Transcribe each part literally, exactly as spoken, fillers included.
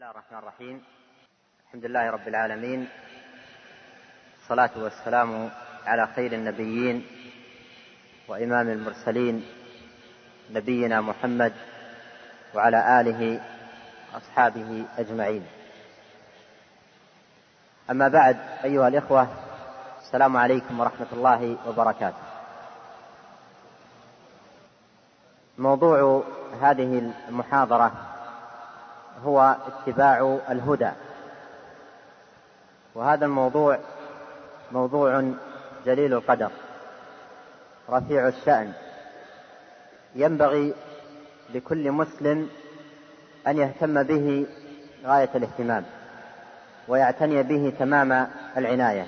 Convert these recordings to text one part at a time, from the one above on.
الله الرحمن الرحيم. الحمد لله رب العالمين، الصلاة والسلام على خير النبيين وإمام المرسلين نبينا محمد وعلى آله وأصحابه أجمعين. أما بعد، أيها الإخوة، السلام عليكم ورحمة الله وبركاته. موضوع هذه المحاضرة هو اتباع الهدى، وهذا الموضوع موضوع جليل القدر رفيع الشأن، ينبغي لكل مسلم أن يهتم به غاية الاهتمام ويعتني به تمام العناية.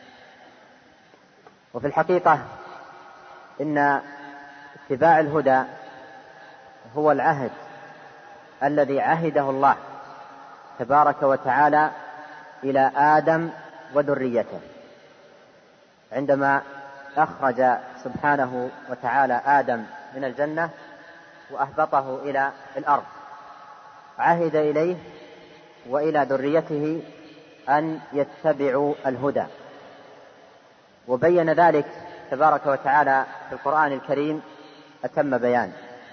وفي الحقيقة إن اتباع الهدى هو العهد الذي عهده الله تبارك وتعالى إلى آدم وذريته عندما أخرج سبحانه وتعالى آدم من الجنة وأهبطه إلى الأرض، عهد إليه وإلى ذريته أن يتبعوا الهدى، وبين ذلك تبارك وتعالى في القرآن الكريم أتم بيان.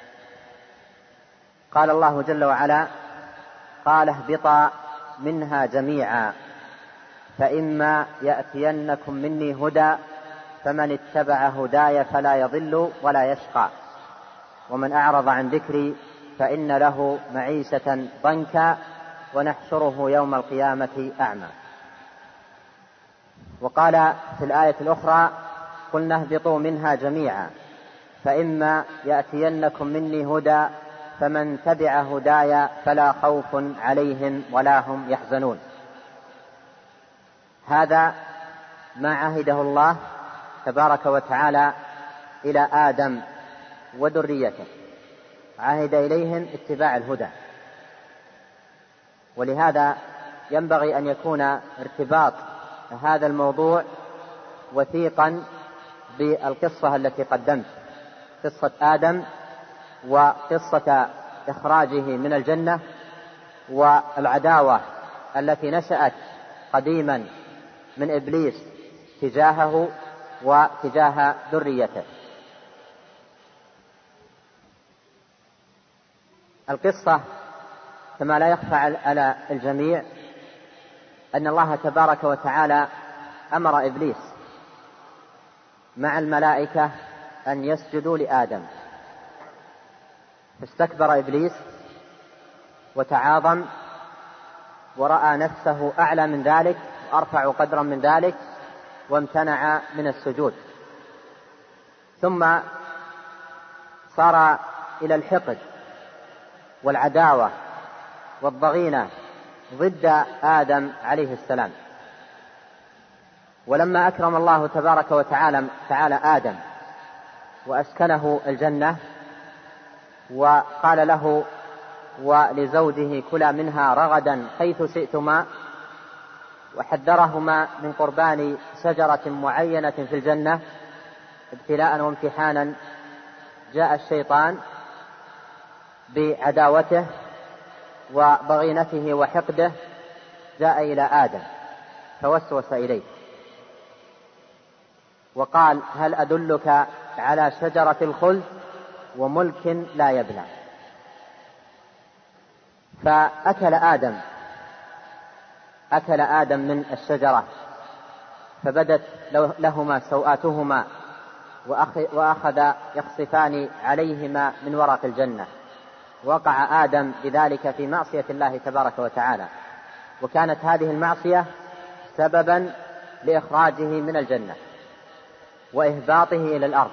قال الله جل وعلا: قال اهبطا منها جميعا فإما يأتينكم مني هدى فمن اتبع هداي فلا يضل ولا يشقى ومن أعرض عن ذكري فإن له معيشة ضنكا ونحشره يوم القيامة أعمى. وقال في الآية الأخرى: قلنا اهبطوا منها جميعا فإما يأتينكم مني هدى فمن تبع هداي فلا خوف عليهم ولا هم يحزنون. هذا ما عهده الله تبارك وتعالى إلى آدم وذريته، عهد إليهم اتباع الهدى. ولهذا ينبغي أن يكون ارتباط هذا الموضوع وثيقا بالقصة التي قدمت، قصة آدم وقصة إخراجه من الجنة والعداوة التي نشأت قديما من إبليس تجاهه وتجاه ذريته. القصة كما لا يخفى على الجميع أن الله تبارك وتعالى أمر إبليس مع الملائكة أن يسجدوا لآدم، فاستكبر إبليس وتعاظم ورأى نفسه أعلى من ذلك وأرفع قدرا من ذلك وامتنع من السجود، ثم صار إلى الحقد والعداوة والضغينة ضد آدم عليه السلام. ولما أكرم الله تبارك وتعالى تعالى آدم وأسكنه الجنة وقال له ولزوجه: كلا منها رغدا حيث شئتما، وحذرهما من قربان شجرة معينة في الجنة ابتلاء وامتحانا، جاء الشيطان بعداوته وضغينته وحقده، جاء إلى آدم فوسوس إليه وقال: هل أدلك على شجرة الخلد وملك لا يبلى؟ فأكل آدم أكل آدم من الشجرة فبدت لهما سوآتهما وأخذ يخصفان عليهما من ورق الجنة. وقع آدم بذلك في معصية الله تبارك وتعالى، وكانت هذه المعصية سببا لإخراجه من الجنة وإهباطه إلى الأرض.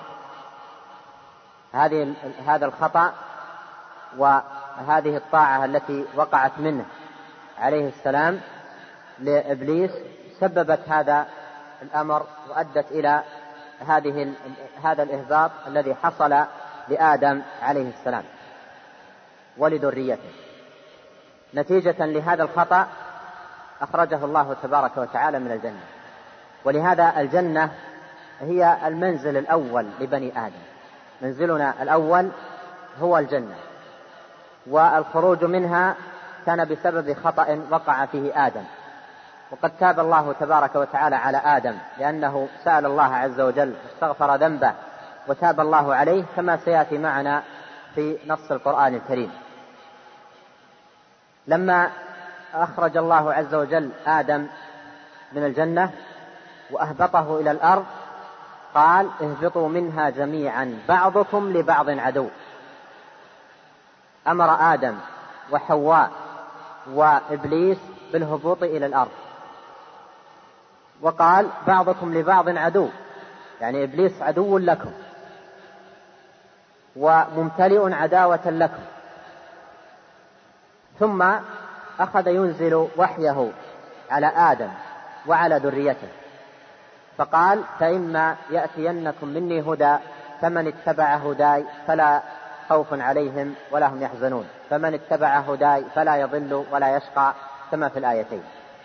هذه هذا الخطأ وهذه الطاعة التي وقعت منه عليه السلام لإبليس سببت هذا الأمر وأدت إلى هذه هذا الإهباط الذي حصل لآدم عليه السلام ولذريته. نتيجة لهذا الخطأ أخرجه الله تبارك وتعالى من الجنة. ولهذا الجنة هي المنزل الأول لبني آدم، منزلنا الأول هو الجنة، والخروج منها كان بسبب خطأ وقع فيه آدم، وقد تاب الله تبارك وتعالى على آدم لأنه سأل الله عز وجل واستغفر ذنبه وتاب الله عليه، كما سيأتي معنا في نص القرآن الكريم. لما أخرج الله عز وجل آدم من الجنة وأهبطه إلى الأرض قال اهبطوا منها جميعا بعضكم لبعض عدو. أمر آدم وحواء وإبليس بالهبوط إلى الأرض، وقال بعضكم لبعض عدو، يعني إبليس عدو لكم وممتلئ عداوة لكم. ثم أخذ ينزل وحيه على آدم وعلى ذريته، فقال فإما يأتينكم مني هدى فمن اتبع هداي فلا خوف عليهم ولا هم يحزنون، فمن اتبع هداي فلا يضل ولا يشقى، كما في الآيتين.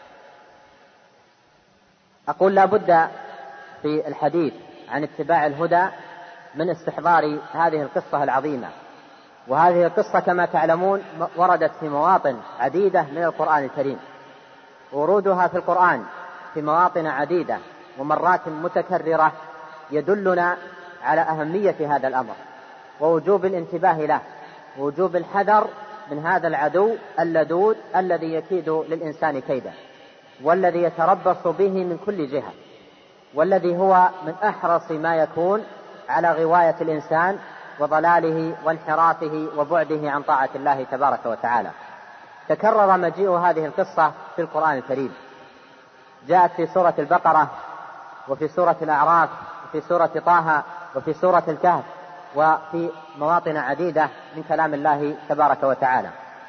أقول لا بد في الحديث عن اتباع الهدى من استحضار هذه القصة العظيمة. وهذه القصة كما تعلمون وردت في مواطن عديدة من القرآن الكريم، ورودها في القرآن في مواطن عديدة ومرات متكررة يدلنا على أهمية هذا الأمر ووجوب الانتباه له، ووجوب الحذر من هذا العدو اللدود الذي يكيد للإنسان كيدا، والذي يتربص به من كل جهة، والذي هو من أحرص ما يكون على غواية الإنسان وضلاله وانحرافه وبعده عن طاعة الله تبارك وتعالى. تكرر مجيء هذه القصة في القرآن الكريم، جاءت في سورة البقرة وفي سورة الأعراف وفي سورة طه وفي سورة الكهف وفي مواطن عديدة من كلام الله تبارك وتعالى.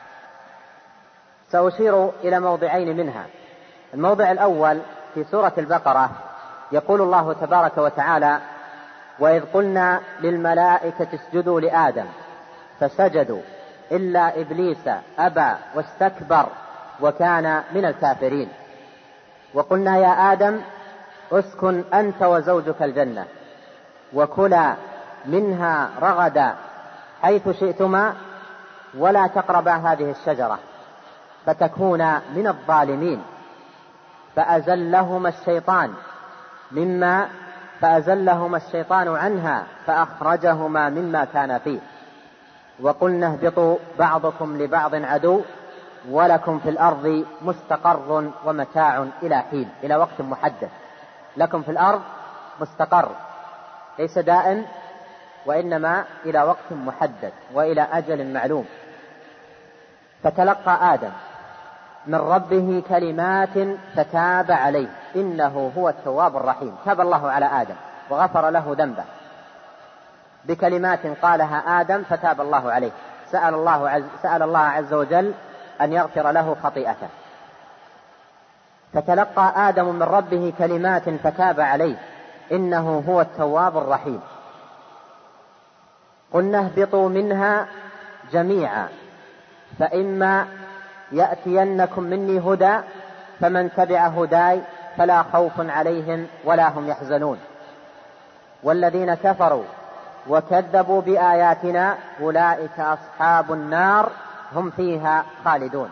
سأشير إلى موضعين منها. الموضع الأول في سورة البقرة يقول الله تبارك وتعالى وإذ قلنا للملائكة اسجدوا لآدم فسجدوا إلا إبليس أبى واستكبر وكان من الكافرين. وقلنا يا آدم اسكن أنت وزوجك الجنة وكلا منها رغدا حيث شئتما ولا تقربا هذه الشجرة فتكونا من الظالمين. فأزلهما الشيطان مما فأزلهما الشيطان عنها فأخرجهما مما كان فيه وقلنا اهبطوا بعضكم لبعض عدو ولكم في الأرض مستقر ومتاع إلى حين، إلى وقت محدد. لكم في الأرض مستقر ليس دائم، وإنما إلى وقت محدد وإلى أجل معلوم. فتلقى آدم من ربه كلمات فتاب عليه إنه هو التواب الرحيم. تاب الله على آدم وغفر له ذنبه بكلمات قالها آدم فتاب الله عليه. سأل الله عز, سأل الله عز وجل أن يغفر له خطيئته. فتلقى آدم من ربه كلمات فتاب عليه إنه هو التواب الرحيم. قلنا اهبطوا منها جميعا فإما يأتينكم مني هدى فمن تبع هداي فلا خوف عليهم ولا هم يحزنون والذين كفروا وكذبوا بآياتنا أولئك أصحاب النار هم فيها خالدون.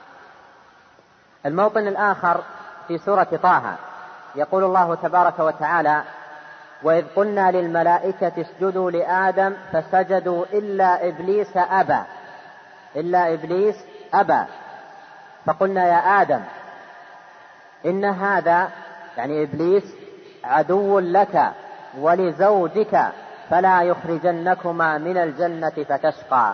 الموطن الآخر في سورة طه يقول الله تبارك وتعالى وإذ قلنا للملائكة اسجدوا لآدم فسجدوا إلا إبليس أبى إلا إبليس أبى فقلنا يا آدم إن هذا يعني إبليس عدو لك ولزوجك فلا يخرجنكما من الجنة فتشقى.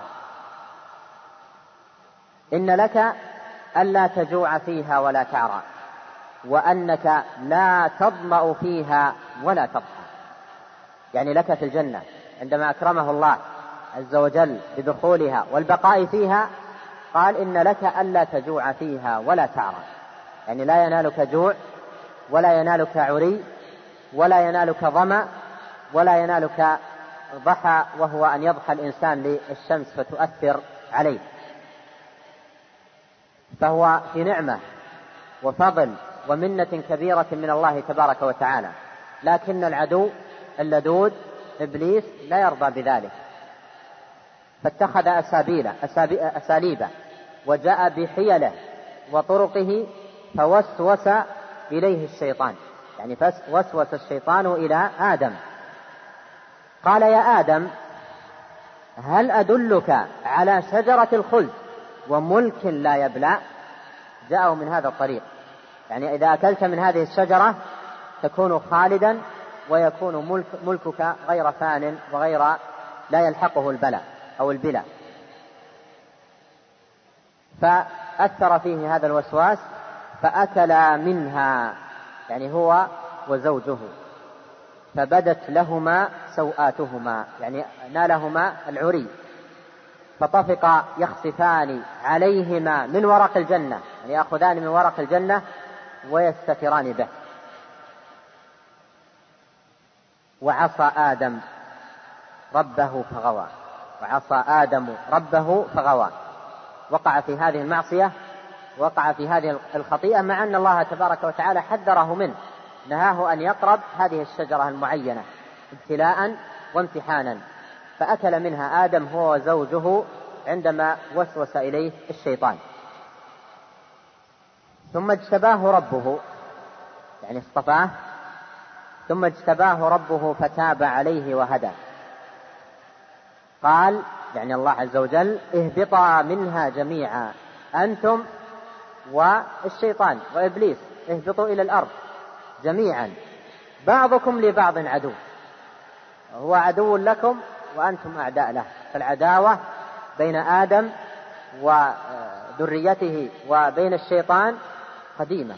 إن لك ألا تجوع فيها ولا تعرى وأنك لا تظمأ فيها ولا تضحى. يعني لك في الجنة عندما أكرمه الله عز وجل بدخولها والبقاء فيها قال إن لك ألا تجوع فيها ولا تعرى، يعني لا ينالك جوع ولا ينالك عري ولا ينالك ظمأ ولا ينالك ضحى، وهو أن يضحى الإنسان للشمس فتؤثر عليه. فهو في نعمة وفضل ومنة كبيرة من الله تبارك وتعالى، لكن العدو اللدود إبليس لا يرضى بذلك، فاتخذ أساليب وجاء بحيله وطرقه فوسوس إليه الشيطان، يعني فوسوس الشيطان إلى آدم قال يا آدم هل أدلك على شجرة الخلد وملك لا يبلى؟ جاءوا من هذا الطريق، يعني إذا أكلت من هذه الشجرة تكون خالدا ويكون ملك ملكك غير فان وغير لا يلحقه البلاء أو البلاء. فأثر فيه هذا الوسواس فأكلا منها، يعني هو وزوجه، فبدت لهما سوآتهما، يعني نالهما العري، فطفقا يخصفان عليهما من ورق الجنة، يعني يأخذان من ورق الجنة ويستتران به. وعصى آدم ربه فغوى، وعصى آدم ربه فغوى، وقع في هذه المعصية، وقع في هذه الخطيئة، مع أن الله تبارك وتعالى حذره منه، نهاه أن يقرب هذه الشجرة المعينة ابتلاء وامتحانا، فأكل منها آدم هو وزوجه عندما وسوس إليه الشيطان. ثم اجتباه ربه، يعني اصطفاه، ثم اجتباه ربه فتاب عليه وهدى. قال يعني الله عز وجل اهبطا منها جميعا أنتم والشيطان وإبليس، اهبطوا إلى الأرض جميعا، بعضكم لبعض عدو، هو عدو لكم وأنتم أعداء له. فالعداوة بين آدم وذريته وبين الشيطان قديمة،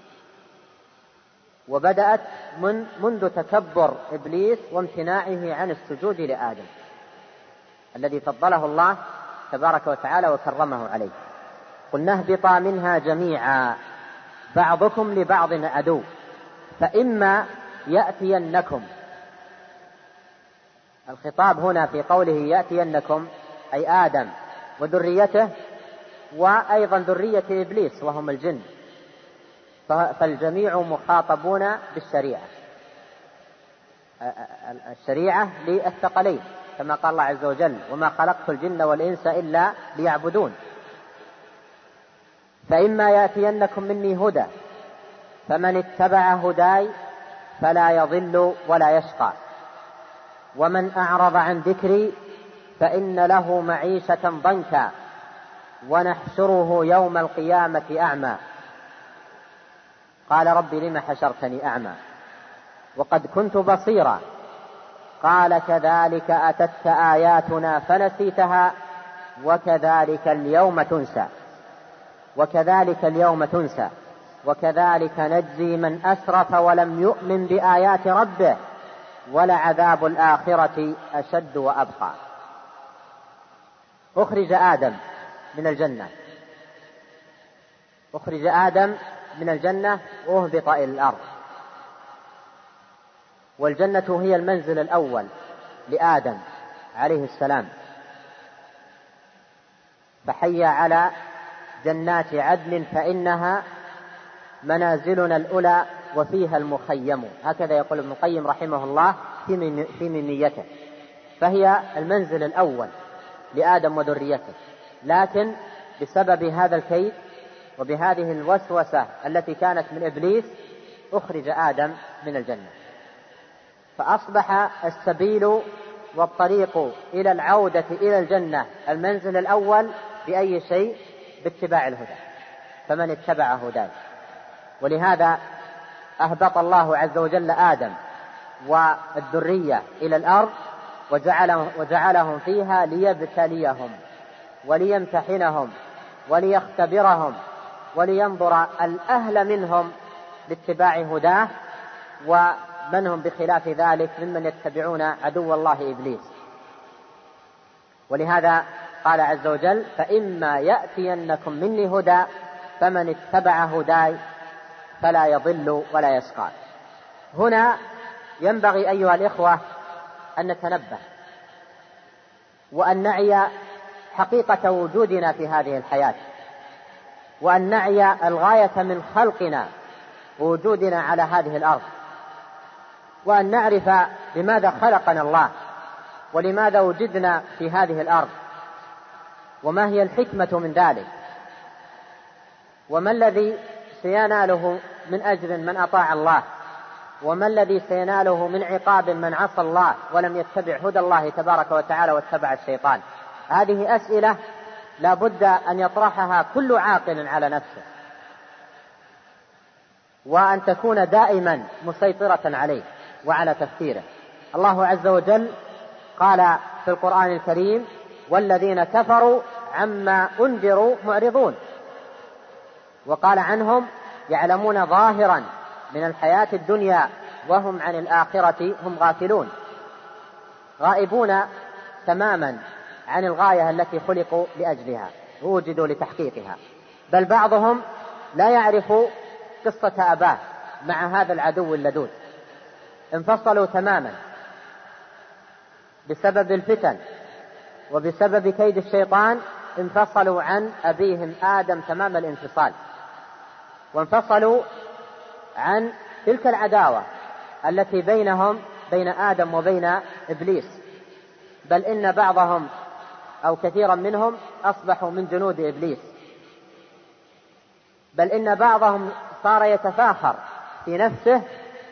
وبدأت من منذ تكبر إبليس وامتناعه عن السجود لآدم الذي فضله الله تبارك وتعالى وكرمه عليه. قلنا اهبطا منها جميعا بعضكم لبعض عدو فإما يأتينكم، الخطاب هنا في قوله يأتينكم أي آدم وذريته، وأيضا ذرية إبليس وهم الجن، فالجميع مخاطبون بالشريعة، الشريعة للثقلين كما قال الله عز وجل وما خلقت الجن والإنس إلا ليعبدون. فإما يأتينكم مني هدى فمن اتبع هداي فلا يضل ولا يشقى، ومن أعرض عن ذكري فإن له معيشة ضنكا ونحشره يوم القيامة أعمى. قال رب لم حشرتني أعمى وقد كنت بصيرا، قال كذلك أتتك آياتنا فنسيتها وكذلك اليوم تنسى وكذلك اليوم تنسى وكذلك نجزي من أسرف ولم يؤمن بآيات ربه ولعذاب الآخرة أشد وأبقى. أخرج آدم من الجنة، أخرج آدم من الجنة وأهبط إلى الأرض، والجنة هي المنزل الأول لآدم عليه السلام، فحي على جنات عدن فإنها منازلنا الأولى وفيها المخيم، هكذا يقول ابن القيم رحمه الله في ميميته، فهي المنزل الأول لآدم وذريته، لكن بسبب هذا الكيد وبهذه الوسوسة التي كانت من إبليس أخرج آدم من الجنة، فأصبح السبيل والطريق إلى العودة إلى الجنة المنزل الأول بأي شيء؟ باتباع الهدى، فمن اتبع هداي. ولهذا أهبط الله عز وجل آدم والذرية إلى الأرض وجعلهم, وجعلهم فيها ليبتليهم وليمتحنهم وليختبرهم ولينظر الأهل منهم لاتباع هداه ومن هم بخلاف ذلك ممن يتبعون عدو الله إبليس. ولهذا قال عز وجل فإما يأتينكم مني هدى فمن اتبع هداي فلا يضل ولا يشقى. هنا ينبغي أيها الإخوة أن نتنبه وأن نعي حقيقة وجودنا في هذه الحياة، وأن نعي الغاية من خلقنا ووجودنا على هذه الأرض، وأن نعرف لماذا خلقنا الله ولماذا وجدنا في هذه الأرض وما هي الحكمة من ذلك. وما الذي سيناله من أجر من أطاع الله، وما الذي سيناله من عقاب من عصى الله ولم يتبع هدى الله تبارك وتعالى واتبع الشيطان. هذه أسئلة لا بد أن يطرحها كل عاقل على نفسه، وأن تكون دائما مسيطرة عليه وعلى تفكيره. الله عز وجل قال في القرآن الكريم: والذين كفروا عما أنذروا معرضون. وقال عنهم: يعلمون ظاهرا من الحياة الدنيا وهم عن الآخرة هم غافلون. غائبون تماما عن الغاية التي خلقوا لأجلها ووجدوا لتحقيقها. بل بعضهم لا يعرف قصة أباه مع هذا العدو اللدود، انفصلوا تماما بسبب الفتن وبسبب كيد الشيطان، انفصلوا عن أبيهم آدم تمام الانفصال، وانفصلوا عن تلك العداوة التي بينهم بين آدم وبين إبليس. بل إن بعضهم أو كثيرا منهم أصبحوا من جنود إبليس، بل إن بعضهم صار يتفاخر في نفسه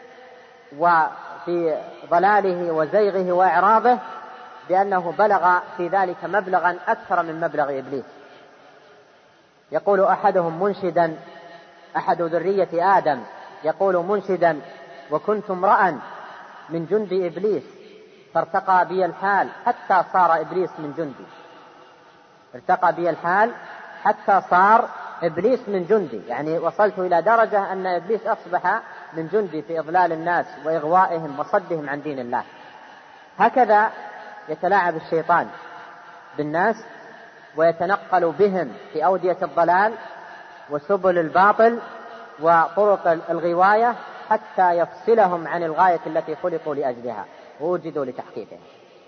وفي ضلاله وزيغه وإعراضه بأنه بلغ في ذلك مبلغا أكثر من مبلغ إبليس. يقول أحدهم منشدا، أحد ذرية آدم يقول منشدا: وكنت امرأ من جند إبليس فارتقى بي الحال حتى صار إبليس من جندي. ارتقى بي الحال حتى صار إبليس من جندي، يعني وصلت إلى درجة أن إبليس أصبح من جندي في إضلال الناس وإغوائهم وصدهم عن دين الله. هكذا يتلاعب الشيطان بالناس ويتنقل بهم في أودية الضلال وسبل الباطل وطرق الغواية حتى يفصلهم عن الغاية التي خلقوا لأجلها ووجدوا لتحقيقها.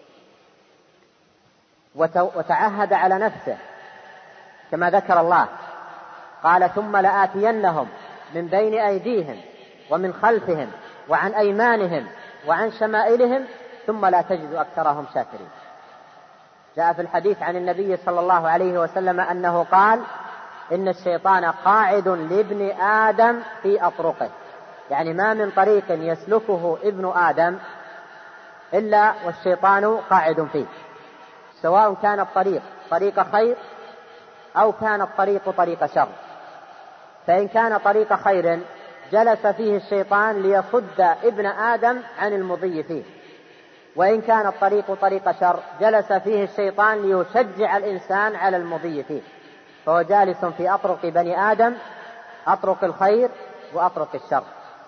وتعهد على نفسه كما ذكر الله، قال: ثم لآتينهم من بين أيديهم ومن خلفهم وعن أيمانهم وعن شمائلهم ثم لا تجد أكثرهم شاكرين. جاء في الحديث عن النبي صلى الله عليه وسلم أنه قال: إن الشيطان قاعد لابن آدم في أطرقه، يعني ما من طريق يسلكه ابن آدم إلا والشيطان قاعد فيه، سواء كان الطريق طريق خير أو كان الطريق طريق شر. فإن كان طريق خير جلس فيه الشيطان ليصد ابن آدم عن المضي فيه، وإن كان الطريق طريق شر جلس فيه الشيطان ليشجع الإنسان على المضي فيه. فهو جالس في أطرق بني آدم، أطرق الخير وأطرق الشر.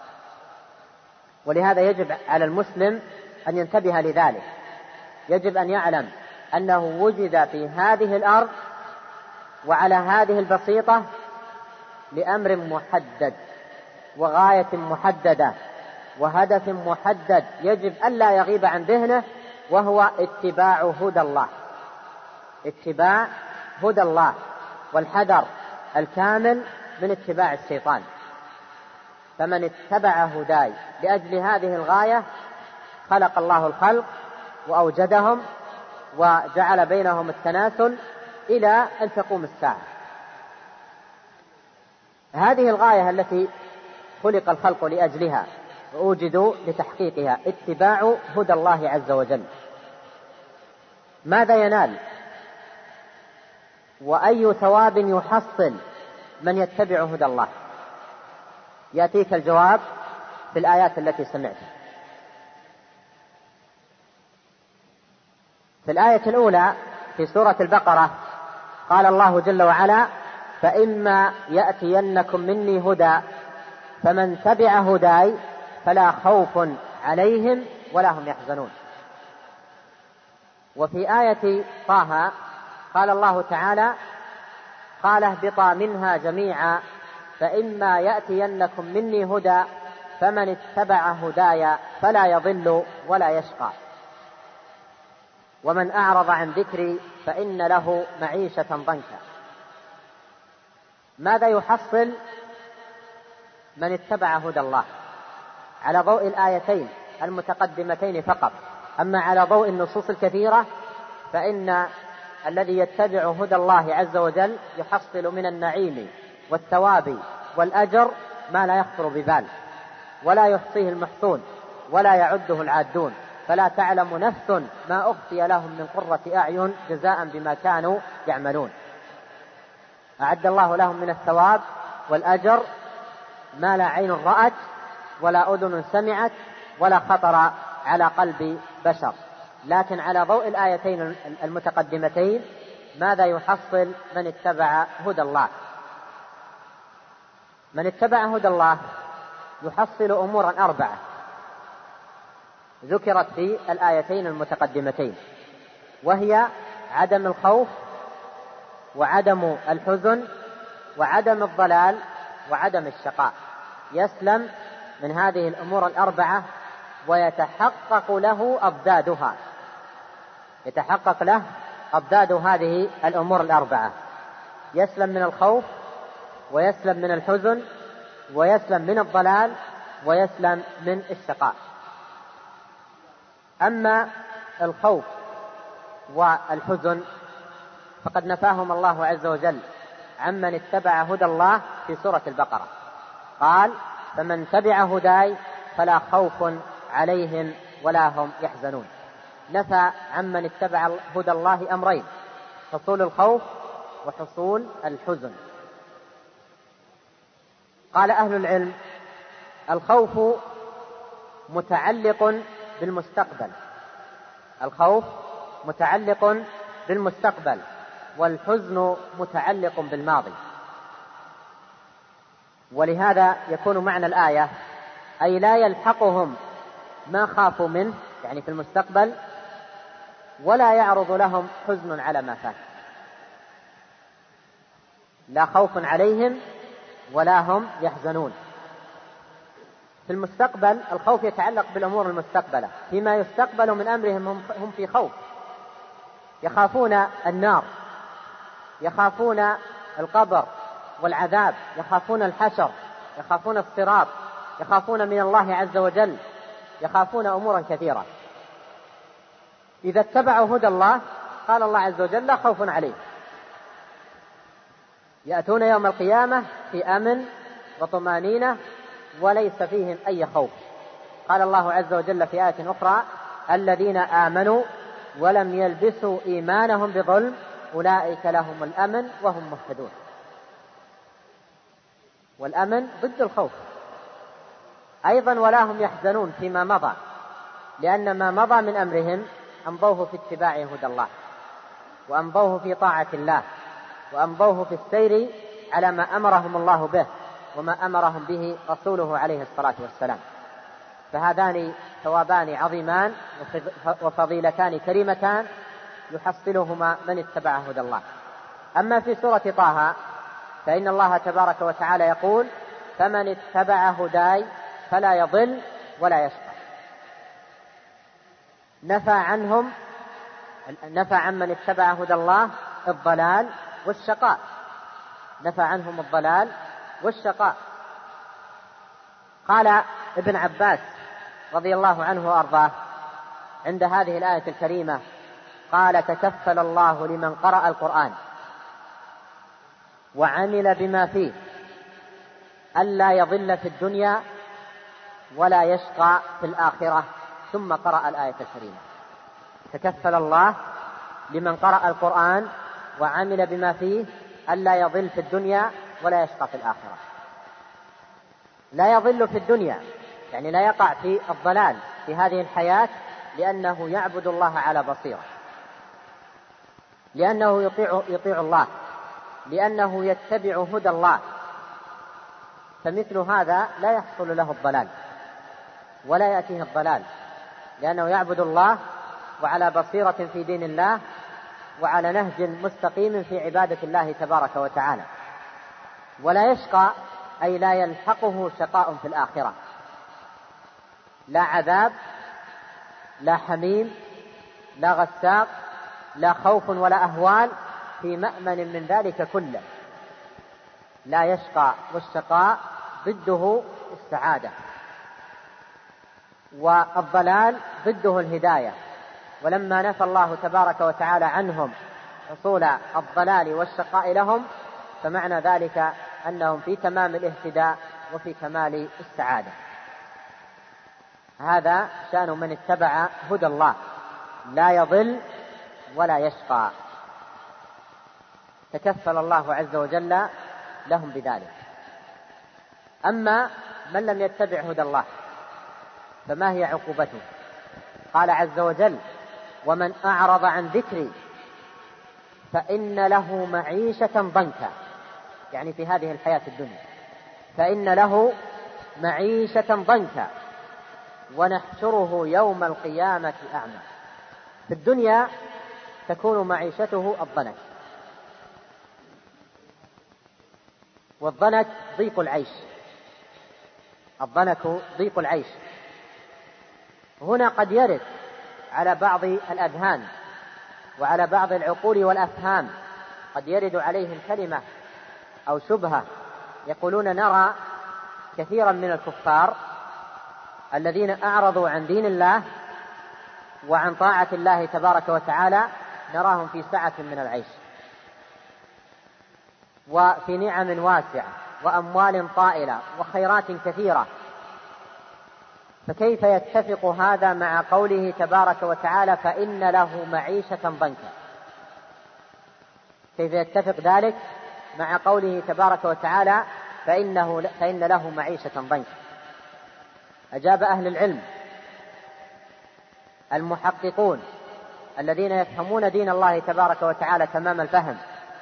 ولهذا يجب على المسلم أن ينتبه لذلك. يجب أن يعلم أنه وجد في هذه الأرض وعلى هذه البسيطة لأمر محدد وغاية محددة وهدف محدد يجب ألا يغيب عن ذهنه، وهو اتباع هدى الله، اتباع هدى الله والحذر الكامل من اتباع الشيطان. فمن اتبع هداي لأجل هذه الغاية خلق الله الخلق وأوجدهم وجعل بينهم التناسل إلى أن تقوم الساعة. هذه الغاية التي خلق الخلق لأجلها وأوجدوا لتحقيقها اتباع هدى الله عز وجل. ماذا ينال وأي ثواب يحصل من يتبع هدى الله؟ يأتيك الجواب في الآيات التي سمعتها. في الآية الأولى في سورة البقرة قال الله جل وعلا: فإما يأتينكم مني هدى فمن تبع هداي فلا خوف عليهم ولا هم يحزنون. وفي آية طه قال الله تعالى: قال اهبطا منها جميعا فإما يأتينكم مني هدى فمن اتبع هداي فلا يضل ولا يشقى ومن أعرض عن ذكري فإن له معيشة ضنكا. ماذا يحصل من اتبع هدى الله على ضوء الآيتين المتقدمتين فقط؟ أما على ضوء النصوص الكثيرة فإن الذي يتبع هدى الله عز وجل يحصل من النعيم والثواب والأجر ما لا يخطر ببال ولا يحصيه المحصون ولا يعده العادون، فلا تعلم نفس ما أخفي لهم من قرة أعين جزاء بما كانوا يعملون. أعد الله لهم من الثواب والأجر ما لا عين رأت ولا أذن سمعت ولا خطر على قلب بشر. لكن على ضوء الآيتين المتقدمتين ماذا يحصل من اتبع هدى الله؟ من اتبع هدى الله يحصل أمورا أربعة ذكرت في الآيتين المتقدمتين، وهي عدم الخوف وعدم الحزن وعدم الضلال وعدم الشقاء. يسلم من هذه الأمور الأربعة ويتحقق له أضدادها، يتحقق له أضداد هذه الأمور الأربعة. يسلم من الخوف ويسلم من الحزن ويسلم من الضلال ويسلم من الشقاء. أما الخوف والحزن فقد نفاهم الله عز وجل عمن اتبع هدى الله في سورة البقرة، قال: فمن تبع هداي فلا خوف عليهم ولا هم يحزنون. نفى عمن اتبع هدى الله أمرين: حصول الخوف وحصول الحزن. قال أهل العلم: الخوف متعلق بالمستقبل، الخوف متعلق بالمستقبل والحزن متعلق بالماضي. ولهذا يكون معنى الآية أي لا يلحقهم ما خافوا منه يعني في المستقبل، ولا يعرض لهم حزن على ما فات، لا خوف عليهم ولا هم يحزنون. في المستقبل الخوف يتعلق بالأمور المستقبلة، فيما يستقبل من أمرهم هم في خوف، يخافون النار، يخافون القبر والعذاب، يخافون الحشر، يخافون الصراط، يخافون من الله عز وجل، يخافون أمورا كثيرة. إذا اتبعوا هدى الله قال الله عز وجل: لا خوف عليهم، يأتون يوم القيامة في أمن وطمانينة وليس فيهم أي خوف. قال الله عز وجل في آية أخرى: الذين آمنوا ولم يلبسوا إيمانهم بظلم أولئك لهم الأمن وهم مهتدون. والأمن ضد الخوف أيضا. ولا هم يحزنون فيما مضى، لأن ما مضى من أمرهم أمضوه في اتباع هدى الله، وأمضوه في طاعة الله، وأمضوه في السير على ما أمرهم الله به وما أمرهم به رسوله عليه الصلاة والسلام. فهذان ثوابان عظيمان وفضيلتان كريمتان يحصلهما من اتبع هدى الله. أما في سورة طه فإن الله تبارك وتعالى يقول: فمن اتبع هداي فلا يضل ولا يشقى. نفى عنهم نفى عمن اتبع هدى الله الضلال والشقاء، نفى عنهم الضلال والشقاء. قال ابن عباس رضي الله عنه وأرضاه عند هذه الآية الكريمة، قال: تكفل الله لمن قرأ القرآن وعمل بما فيه ألا يضل في الدنيا ولا يشقى في الآخرة. ثم قرأ الآية الكريمة: تكفل الله لمن قرأ القرآن وعمل بما فيه ألا يضل في الدنيا ولا يشقى في الآخرة. لا يضل في الدنيا يعني لا يقع في الضلال في هذه الحياة، لأنه يعبد الله على بصيرة، لأنه يطيع, يطيع الله، لأنه يتبع هدى الله. فمثل هذا لا يحصل له الضلال ولا يأتيه الضلال، لأنه يعبد الله وعلى بصيرة في دين الله وعلى نهج مستقيم في عبادة الله تبارك وتعالى. ولا يشقى أي لا يلحقه شقاء في الآخرة، لا عذاب، لا حميم، لا غساق، لا خوف ولا أهوال، في مأمن من ذلك كله. لا يشقى، والشقاء ضده السعادة، والضلال ضده الهداية. ولما نفى الله تبارك وتعالى عنهم حصول الضلال والشقاء لهم، فمعنى ذلك أنهم في تمام الاهتداء وفي كمال السعادة. هذا شأن من اتبع هدى الله، لا يضل ولا يشقى، تكفل الله عز وجل لهم بذلك. أما من لم يتبع هدى الله فما هي عقوبته؟ قال عز وجل: ومن أعرض عن ذكري فإن له معيشة ضنكا، يعني في هذه الحياة الدنيا، فإن له معيشة ضنكا ونحشره يوم القيامة أعمى. في الدنيا تكون معيشته الضنك، والضنك ضيق العيش، الضنك ضيق العيش. هنا قد يرد على بعض الأذهان وعلى بعض العقول والأفهام، قد يرد عليهم كلمة أو شبهة، يقولون: نرى كثيرا من الكفار الذين أعرضوا عن دين الله وعن طاعة الله تبارك وتعالى، نراهم في سعة من العيش وفي نعم واسعة وأموال طائلة وخيرات كثيرة، فكيف يتفق هذا مع قوله تبارك وتعالى: فإن له معيشة ضنكا؟ كيف يتفق ذلك مع قوله تبارك وتعالى: فإنه فإن له معيشة ضنكا؟ أجاب أهل العلم المحققون الذين يفهمون دين الله تبارك وتعالى تمام الفهم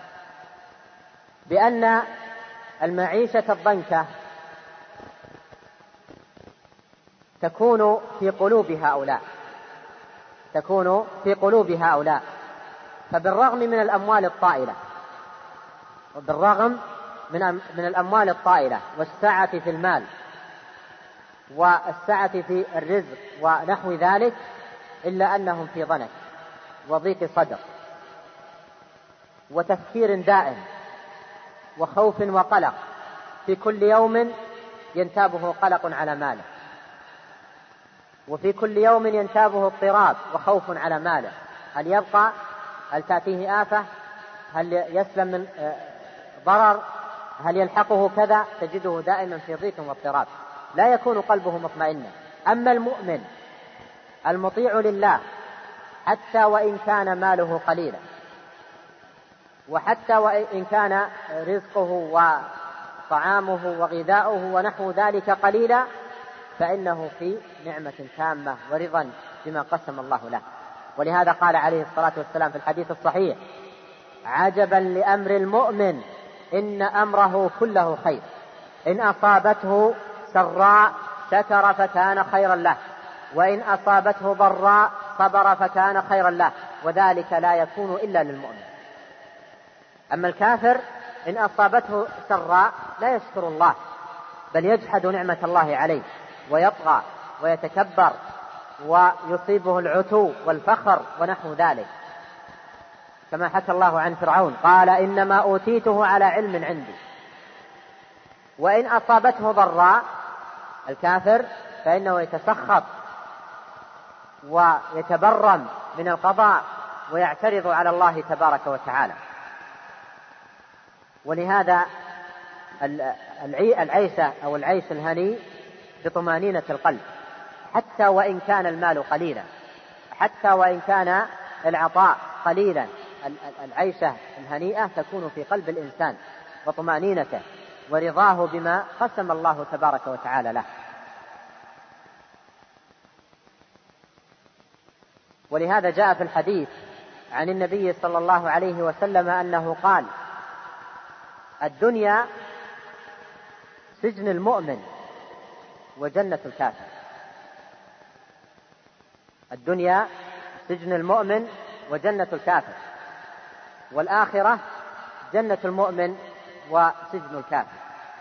بأن المعيشة الضنكة تكون في قلوب هؤلاء، تكون في قلوب هؤلاء فبالرغم من الأموال الطائلة وبالرغم من من الأموال الطائلة والسعة في المال والسعة في الرزق ونحو ذلك، إلا أنهم في ضنك وضيق صدر وتفكير دائم وخوف وقلق، في كل يوم ينتابه قلق على ماله، وفي كل يوم ينتابه اضطراب وخوف على ماله، هل يبقى؟ هل تأتيه آفة؟ هل يسلم من ضرر؟ هل يلحقه كذا؟ تجده دائما في ضيق واضطراب، لا يكون قلبه مطمئنا. أما المؤمن المطيع لله حتى وإن كان ماله قليلا، وحتى وإن كان رزقه وطعامه وغذاؤه ونحو ذلك قليلا، فإنه في نعمة تامة ورضا بما قسم الله له. ولهذا قال عليه الصلاة والسلام في الحديث الصحيح: عجبا لأمر المؤمن إن أمره كله خير، إن أصابته سراء شكر فكان خيرا له، وإن أصابته ضراء صبر فكان خيرا له، وذلك لا يكون إلا للمؤمن. أما الكافر إن أصابته سراء لا يشكر الله، بل يجحد نعمة الله عليه ويطغى ويتكبر ويصيبه العتو والفخر ونحو ذلك، كما حكى الله عن فرعون: قال إنما أوتيته على علم عندي. وإن أصابته ضراء الكافر فإنه يتسخط ويتبرم من القضاء ويعترض على الله تبارك وتعالى. ولهذا العيشة أو العيش الهني بطمانينة القلب، حتى وإن كان المال قليلا، حتى وإن كان العطاء قليلا، العيشة الهنيئة تكون في قلب الإنسان وطمانينته ورضاه بما قسم الله تبارك وتعالى له. ولهذا جاء في الحديث عن النبي صلى الله عليه وسلم أنه قال: الدنيا سجن المؤمن وجنة الكافر. الدنيا سجن المؤمن وجنة الكافر، والآخرة جنة المؤمن وسجن الكافر.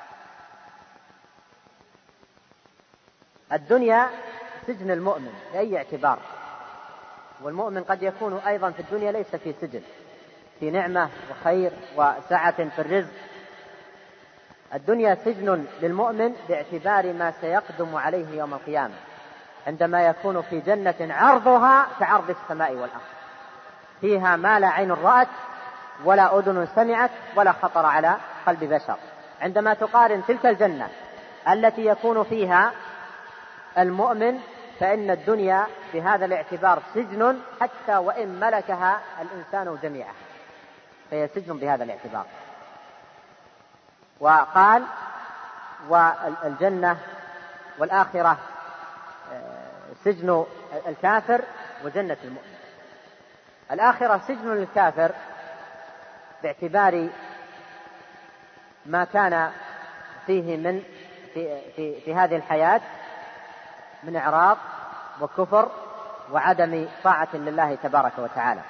الدنيا سجن المؤمن بأي اعتبار، والمؤمن قد يكون أيضا في الدنيا ليس في سجن، في نعمة وخير وسعة في الرزق. الدنيا سجن للمؤمن باعتبار ما سيقدم عليه يوم القيامة، عندما يكون في جنة عرضها كعرض السماء والأرض، فيها ما لا عين رأت ولا أذن سمعت ولا خطر على قلب بشر، عندما تقارن تلك الجنة التي يكون فيها المؤمن، فإن الدنيا بهذا الاعتبار سجن حتى وإن ملكها الإنسان جميعا، فهي سجن بهذا الاعتبار. وقال والجنة والآخرة سجن الكافر وجنة المؤمن. الآخرة سجن للكافر باعتبار ما كان فيه من في, في, في هذه الحياة من إعراض وكفر وعدم طاعة لله تبارك وتعالى.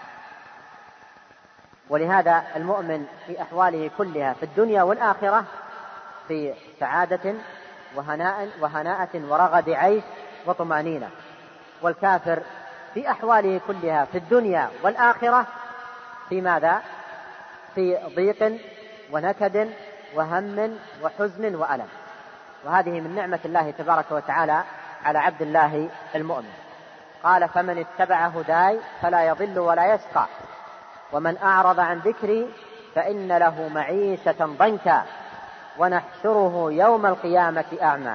ولهذا المؤمن في أحواله كلها في الدنيا والآخرة في سعادة وهناء وهناءة ورغد عيش وطمأنينة، والكافر في أحواله كلها في الدنيا والآخرة في ماذا؟ في ضيق ونكد وهم وحزن وألم. وهذه من نعمة الله تبارك وتعالى على عبد الله المؤمن. قال فمن اتبع هداي فلا يضل ولا يشقى ومن أعرض عن ذكري فإن له معيشة ضنكا ونحشره يوم القيامة أعمى.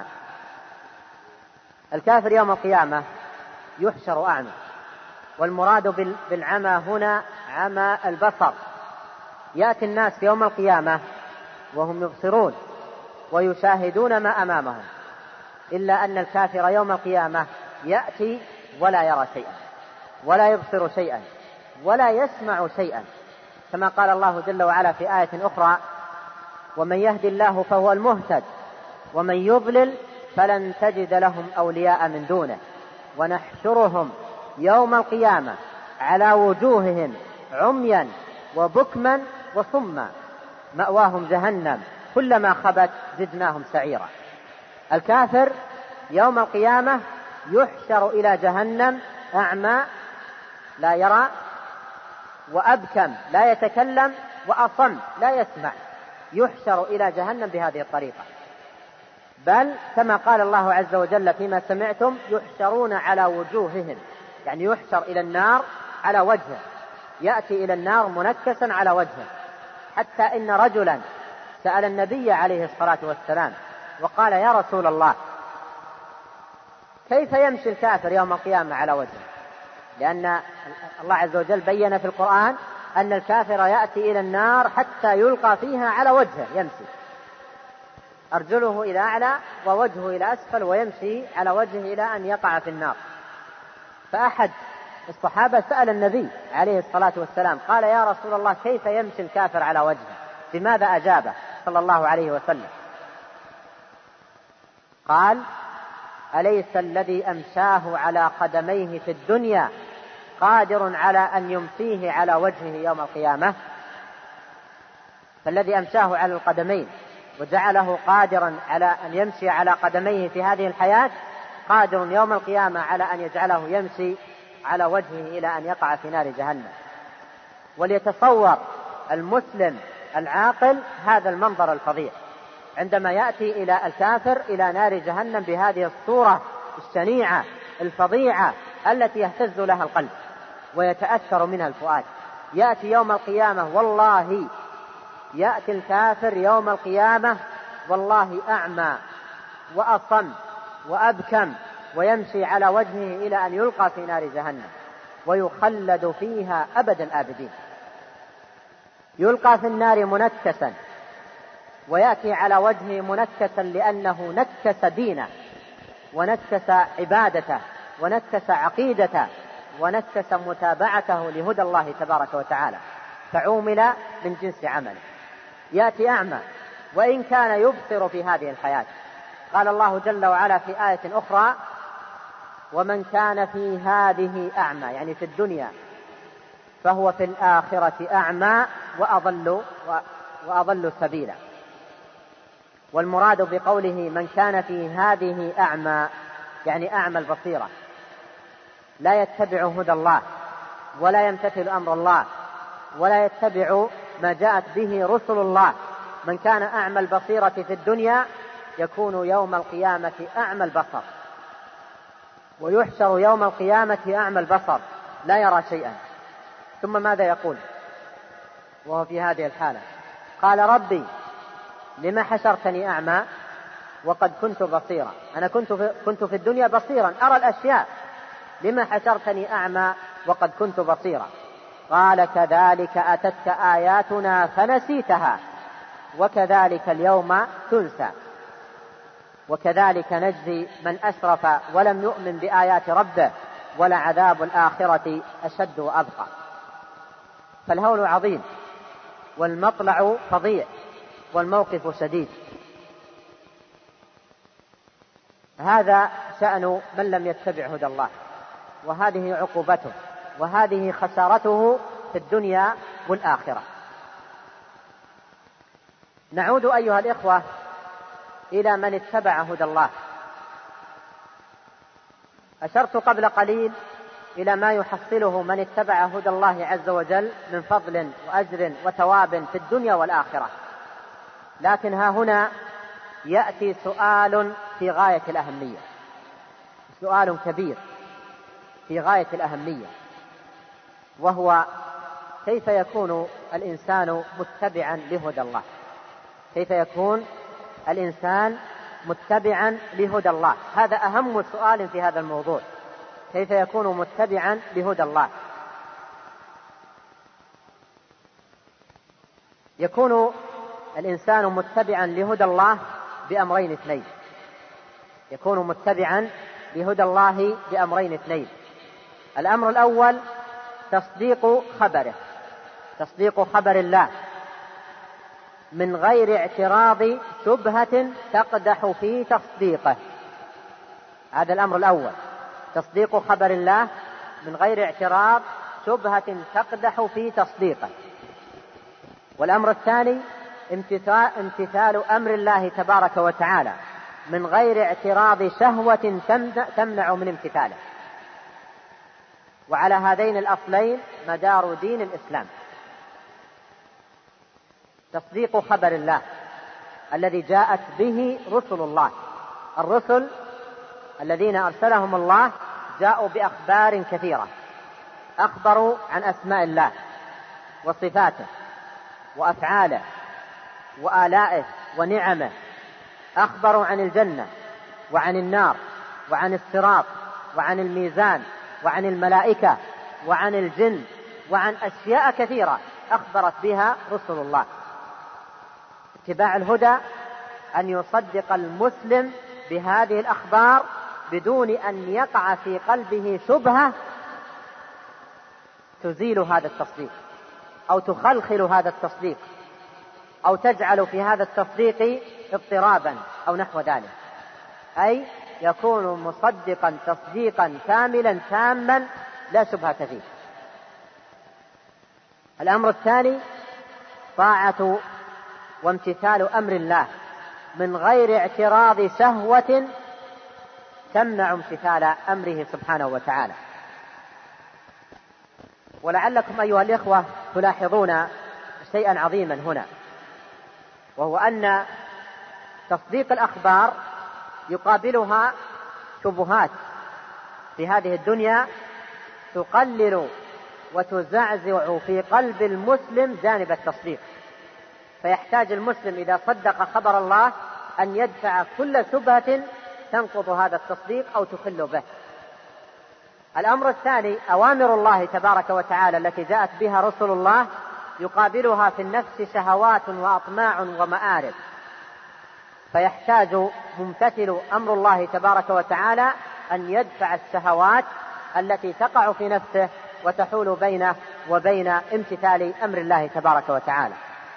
الكافر يوم القيامة يحشر أعمى، والمراد بالعمى هنا عمى البصر. يأتي الناس في يوم القيامة وهم يبصرون ويشاهدون ما أمامهم، إلا أن الكافر يوم القيامة يأتي ولا يرى شيئا ولا يبصر شيئا ولا يسمع شيئا، كما قال الله جل وعلا في آية أخرى ومن يهدي الله فهو المهتد ومن يضلل فلن تجد لهم أولياء من دونه ونحشرهم يوم القيامة على وجوههم عميا وبكما وصما مأواهم جهنم كلما خبت زدناهم سعيرا. الكافر يوم القيامة يحشر إلى جهنم أعمى لا يرى وأبكم لا يتكلم وأصم لا يسمع، يحشر إلى جهنم بهذه الطريقة. بل كما قال الله عز وجل فيما سمعتم يحشرون على وجوههم، يعني يحشر إلى النار على وجهه، يأتي إلى النار منكسا على وجهه. حتى إن رجلا سأل النبي عليه الصلاة والسلام وقال يا رسول الله كيف يمشي الكافر يوم القيامة على وجهه؟ لأن الله عز وجل بين في القرآن أن الكافر يأتي إلى النار حتى يلقى فيها على وجهه يمشي، أرجله إلى أعلى ووجهه إلى أسفل، ويمشي على وجهه إلى أن يقع في النار. فأحد الصحابة سأل النبي عليه الصلاة والسلام قال يا رسول الله كيف يمشي الكافر على وجهه؟ بماذا أجابه صلى الله عليه وسلم؟ قال أليس الذي أمشاه على قدميه في الدنيا قادر على أن يمشيه على وجهه يوم القيامة؟ فالذي أمشاه على القدمين وجعله قادرا على أن يمشي على قدميه في هذه الحياة قادر يوم القيامة على أن يجعله يمشي على وجهه إلى أن يقع في نار جهنم. وليتصور المسلم العاقل هذا المنظر الفظيع عندما يأتي إلى الكافر إلى نار جهنم بهذه الصورة الشنيعة الفظيعة التي يهتز لها القلب ويتأثر منها الفؤاد. يأتي يوم القيامة والله يأتي الكافر يوم القيامة والله أعمى وأصم وأبكم ويمشي على وجهه إلى أن يلقى في نار جهنم ويخلد فيها أبد الآبدين. يلقى في النار منكسا ويأتي على وجهه منكسا لأنه نكس دينه ونكس عبادته ونكس عقيدته ونكس متابعته لهدى الله تبارك وتعالى، فعومل من جنس عمله. يأتي أعمى وإن كان يبصر في هذه الحياة. قال الله جل وعلا في آية أخرى ومن كان في هذه أعمى، يعني في الدنيا، فهو في الآخرة أعمى وأضل, وأضل سبيلا. والمراد بقوله من كان في هذه أعمى يعني أعمى البصيرة، لا يتبع هدى الله ولا يمتثل أمر الله ولا يتبع ما جاءت به رسل الله. من كان أعمى البصيرة في الدنيا يكون يوم القيامة أعمى البصر، ويحشر يوم القيامة أعمى البصر لا يرى شيئا. ثم ماذا يقول وهو في هذه الحالة؟ قال ربي لما حشرتني أعمى وقد كنت بصيرا؟ أنا كنت في, كنت في الدنيا بصيرا أرى الأشياء، لما حشرتني أعمى وقد كنت بصيرا؟ قال كذلك أتتك آياتنا فنسيتها وكذلك اليوم تنسى. وكذلك نجزي من أسرف ولم يؤمن بآيات ربه ولعذاب الآخرة أشد وأبقى. فالهول عظيم والمطلع فظيع والموقف شديد. هذا شأن من لم يتبع هدى الله، وهذه عقوبته، وهذه خسارته في الدنيا والآخرة. نعود أيها الإخوة إلى من اتبع هدى الله. أشرت قبل قليل إلى ما يحصله من اتبع هدى الله عز وجل من فضل وأجر وثواب في الدنيا والآخرة. لكن ها هنا يأتي سؤال في غاية الأهمية، سؤال كبير في غاية الأهمية، وهو كيف يكون الإنسان متبعا لهدى الله؟ كيف يكون الإنسان متبعا لهدى الله؟ هذا أهم سؤال في هذا الموضوع، كيف يكون متبعا لهدى الله؟ يكون الإنسان متبعا لهدى الله بأمرين اثنين، يكون متبعا لهدى الله بأمرين اثنين. الأمر الأول تصديق خبره، تصديق خبر الله من غير اعتراض شبهة تقدح في تصديقه. هذا الأمر الأول، تصديق خبر الله من غير اعتراض شبهة تقدح في تصديقه. والأمر الثاني امتثال أمر الله تبارك وتعالى من غير اعتراض شهوة تمنع من امتثاله. وعلى هذين الأصلين مدار دين الإسلام، تصديق خبر الله الذي جاءت به رسل الله. الرسل الذين أرسلهم الله جاءوا بأخبار كثيرة، أخبروا عن أسماء الله وصفاته وأفعاله وآلائه ونعمه، أخبروا عن الجنة وعن النار وعن الصراط وعن الميزان وعن الملائكة وعن الجن وعن أشياء كثيرة أخبرت بها رسل الله. اتباع الهدى أن يصدق المسلم بهذه الأخبار بدون أن يقع في قلبه شبهة تزيل هذا التصديق أو تخلخل هذا التصديق أو تجعل في هذا التصديق اضطرابا أو نحو ذلك، أي يكون مصدقا تصديقا كاملا تاما لا شبهة فيه. الأمر الثاني طاعة وامتثال أمر الله من غير اعتراض شهوة تمنع امتثال أمره سبحانه وتعالى. ولعلكم أيها الإخوة تلاحظون شيئا عظيما هنا، وهو أن تصديق الأخبار يقابلها شبهات في هذه الدنيا تقلل وتزعزع في قلب المسلم جانب التصديق، فيحتاج المسلم إذا صدق خبر الله أن يدفع كل شبهة تنقض هذا التصديق أو تخل به. الأمر الثاني أوامر الله تبارك وتعالى التي جاءت بها رسل الله يقابلها في النفس شهوات وأطماع ومآرب، فيحتاج ممتثل أمر الله تبارك وتعالى أن يدفع الشهوات التي تقع في نفسه وتحول بينه وبين امتثال أمر الله تبارك وتعالى.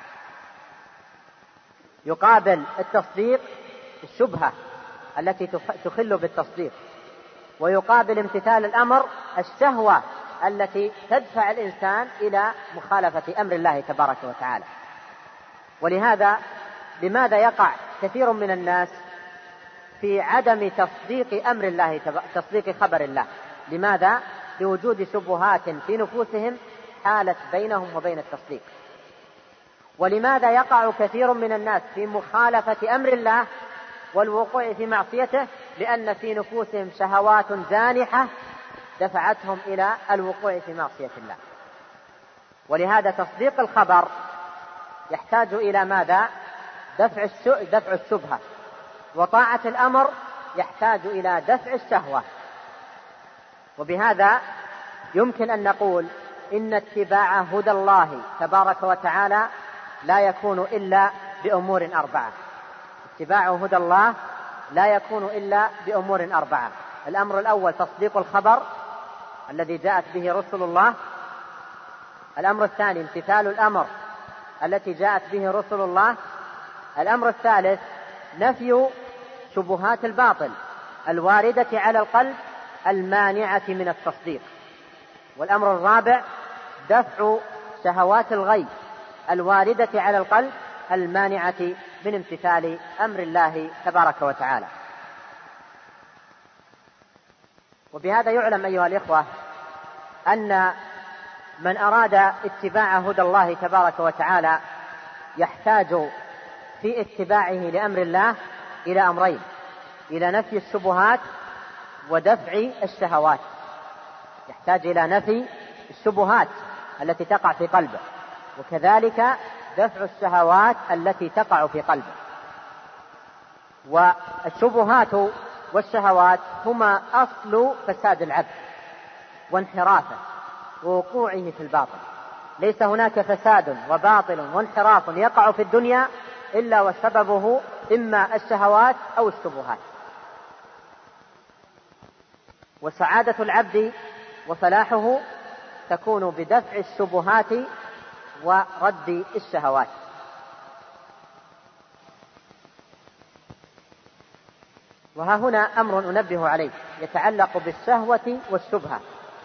يقابل التصديق الشبهة التي تخل بالتصديق، ويقابل امتثال الأمر الشهوة التي تدفع الإنسان إلى مخالفة أمر الله تبارك وتعالى. ولهذا لماذا يقع كثير من الناس في عدم تصديق أمر الله، تصديق خبر الله؟ لماذا؟ لوجود شبهات في نفوسهم حالت بينهم وبين التصديق. ولماذا يقع كثير من الناس في مخالفة أمر الله والوقوع في معصيته؟ لأن في نفوسهم شهوات جانحة دفعتهم إلى الوقوع في معصية الله. ولهذا تصديق الخبر يحتاج إلى ماذا؟ دفع دفع الشبهة، وطاعة الأمر يحتاج إلى دفع الشهوة. وبهذا يمكن أن نقول إن اتباع هدى الله تبارك وتعالى لا يكون إلا بأمور أربعة. اتباع هدى الله لا يكون إلا بأمور أربعة. الأمر الأول تصديق الخبر الذي جاءت به رسل الله. الأمر الثاني امتثال الأمر التي جاءت به رسل الله. الأمر الثالث نفي شبهات الباطل الواردة على القلب المانعة من التصديق. والأمر الرابع دفع شهوات الغي الواردة على القلب المانعة من امتثال أمر الله تبارك وتعالى. وبهذا يعلم أيها الإخوة أن من أراد اتباع هدى الله تبارك وتعالى يحتاج في اتباعه لأمر الله إلى أمرين: إلى نفي الشبهات ودفع الشهوات. يحتاج إلى نفي الشبهات التي تقع في قلبه، وكذلك دفع الشهوات التي تقع في قلبه. والشبهات والشهوات هما أصل فساد العبد وانحرافه ووقوعه في الباطل. ليس هناك فساد وباطل وانحراف يقع في الدنيا إلا وسببه إما الشهوات أو الشبهات. وسعادة العبد وفلاحه تكون بدفع الشبهات ورد الشهوات. وها هنا أمر أنبه عليه يتعلق بالشهوة والشبهة،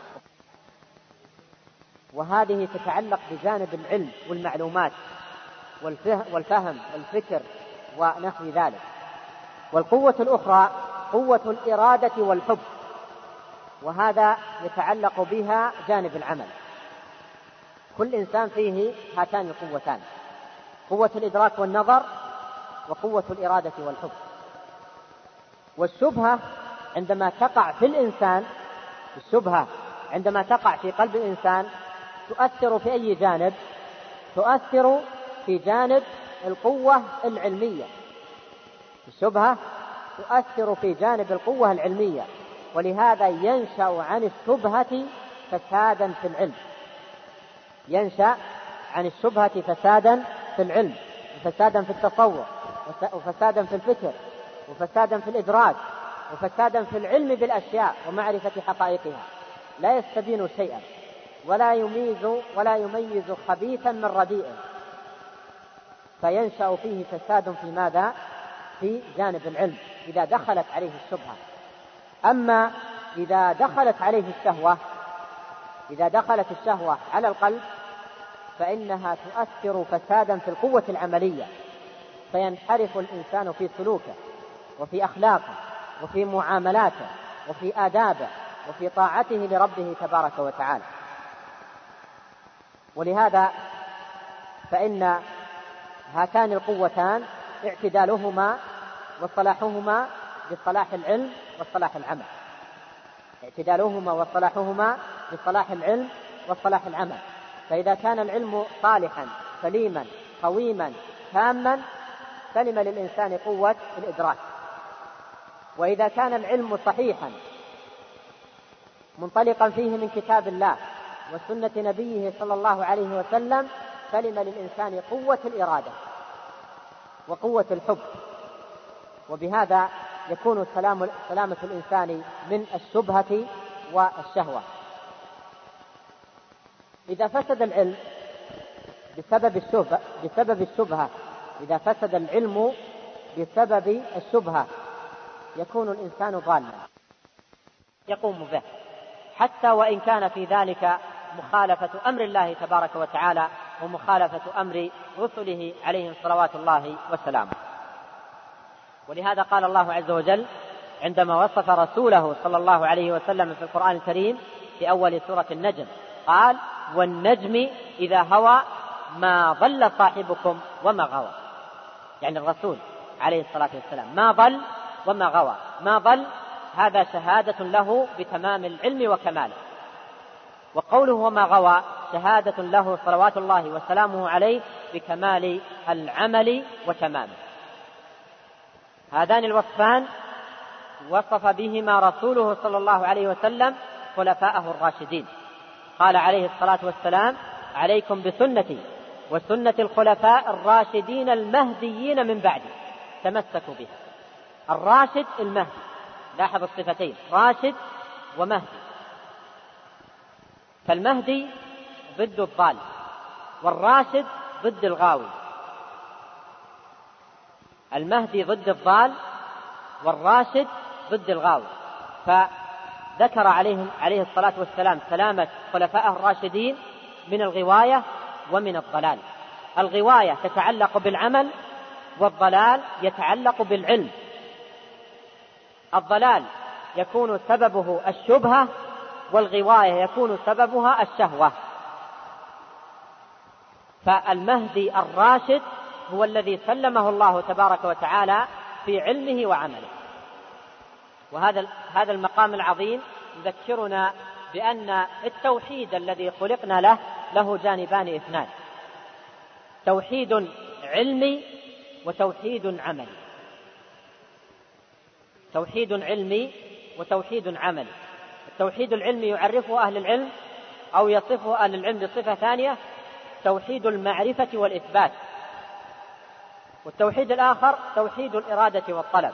وهذه تتعلق بجانب العلم والمعلومات والفهم والفكر ونحو ذلك. والقوة الأخرى قوة الإرادة والحب، وهذا يتعلق بها جانب العمل. كل إنسان فيه هاتان القوتان: قوة الإدراك والنظر وقوة الإرادة والحب. والشبهة عندما تقع في الإنسان الشبهة عندما تقع في قلب الإنسان تؤثر في أي جانب؟ تؤثر في جانب القوة العلمية. الشبهة تؤثر في جانب القوة العلمية، ولهذا ينشأ عن الشبهة فسادا في العلم. ينشأ عن الشبهة فسادا في العلم، وفسادا في التصور، وفسادا في الفكر، وفسادا في الإدراك، وفسادا في العلم بالأشياء ومعرفة حقائقها. لا يستبين شيئا ولا يميز ولا يميز خبيثا من رديء، فينشأ فيه فساد في ماذا؟ في جانب العلم إذا دخلت عليه الشبهة. أما إذا دخلت عليه الشهوة إذا دخلت الشهوة على القلب فإنها تؤثر فسادا في القوة العملية، فينحرف الإنسان في سلوكه وفي أخلاقه وفي معاملاته وفي آدابه وفي طاعته لربه تبارك وتعالى. ولهذا فإن هاتان القوتان اعتدالهما وصلاحهما بصلاح العلم وصلاح العمل. اعتدالهما وصلاحهما بصلاح العلم وصلاح العمل. فإذا كان العلم صالحا سليما قويما تاما سلم للإنسان قوة الإدراك. وإذا كان العلم صحيحا منطلقا فيه من كتاب الله وسنة نبيه صلى الله عليه وسلم سلم للإنسان قوة الإرادة وقوة الحب. وبهذا يكون سلام سلامة الإنسان من الشبهة والشهوة. إذا فسد العلم بسبب الشبهة بسبب الشبهة إذا فسد العلم بسبب الشبهة يكون الإنسان ضالا يقوم به، حتى وإن كان في ذلك مخالفة أمر الله تبارك وتعالى ومخالفة أمر رسله عليهم صلوات الله وسلامه. ولهذا قال الله عز وجل عندما وصف رسوله صلى الله عليه وسلم في القرآن الكريم في أول سورة النجم قال: والنجم إذا هوى ما ضل صاحبكم وما غوى. يعني الرسول عليه الصلاة والسلام ما ضل وما غوى. ما ضل هذا شهادة له بتمام العلم وكماله، وقوله وما غوى شهادة له صلوات الله وسلامه عليه بكمال العمل وتمامه. هذان الوصفان وصف بهما رسوله صلى الله عليه وسلم خلفاءه الراشدين، قال عليه الصلاة والسلام: عليكم بسنتي وسنة الخلفاء الراشدين المهديين من بعدي تمسكوا بها. الراشد المهدي، لاحظ الصفتين راشد ومهدي. فالمهدي ضد الضال والراشد ضد الغاوي. المهدي ضد الضال والراشد ضد الغاوي. فذكر عليهم عليه الصلاة والسلام سلامة خلفائه الراشدين من الغواية ومن الضلال. الغواية تتعلق بالعمل، والضلال يتعلق بالعلم. الضلال يكون سببه الشبهة، والغواية يكون سببها الشهوة. فالمهدي الراشد هو الذي سلمه الله تبارك وتعالى في علمه وعمله. وهذا هذا المقام العظيم يذكرنا بأن التوحيد الذي خلقنا له له جانبان اثنان: توحيد علمي وتوحيد عملي. توحيد علمي وتوحيد عملي. التوحيد العلمي يعرفه أهل العلم أو يصفه أهل العلم بصفة ثانية: توحيد المعرفة والإثبات. والتوحيد الآخر توحيد الإرادة والطلب.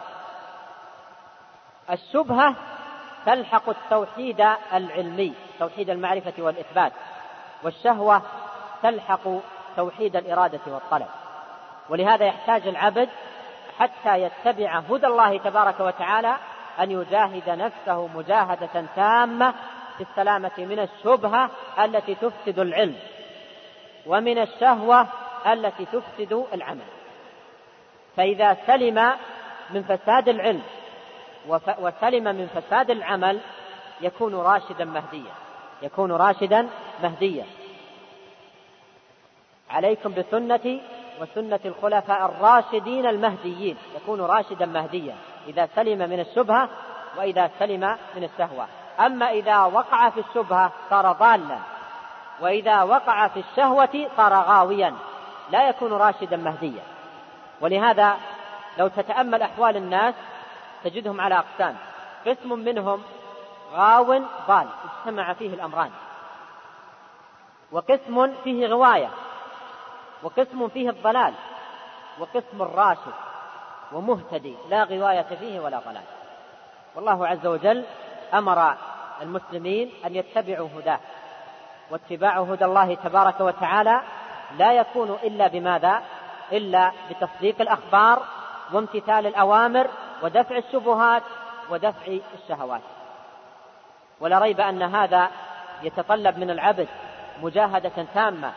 الشبهة تلحق التوحيد العلمي، توحيد المعرفة والإثبات، والشهوة تلحق توحيد الإرادة والطلب. ولهذا يحتاج العبد حتى يتبع هدى الله تبارك وتعالى أن يجاهد نفسه مجاهدة تامة في السلامة من الشبهة التي تفسد العلم، ومن الشهوة التي تفسد العمل. فإذا سلم من فساد العلم وسلم من فساد العمل يكون راشدا مهديا، يكون راشدا مهديا. عليكم بسنتي وسنة الخلفاء الراشدين المهديين، يكون راشدا مهديا إذا سلم من الشبهة وإذا سلم من الشهوة. أما إذا وقع في الشبهة صار ضالا، وإذا وقع في الشهوة صار غاويا، لا يكون راشدا مهديا. ولهذا لو تتأمل أحوال الناس تجدهم على أقسام: قسم منهم غاو ضال اجتمع فيه الأمران، وقسم فيه غواية، وقسم فيه الضلال، وقسم راشد ومهتدي لا غواية فيه ولا ضلال. والله عز وجل أمر المسلمين أن يتبعوا هداه، واتباع هدى الله تبارك وتعالى لا يكون إلا بماذا؟ إلا بتصديق الأخبار وامتثال الأوامر ودفع الشبهات ودفع الشهوات. ولا ريب أن هذا يتطلب من العبد مجاهدة تامة،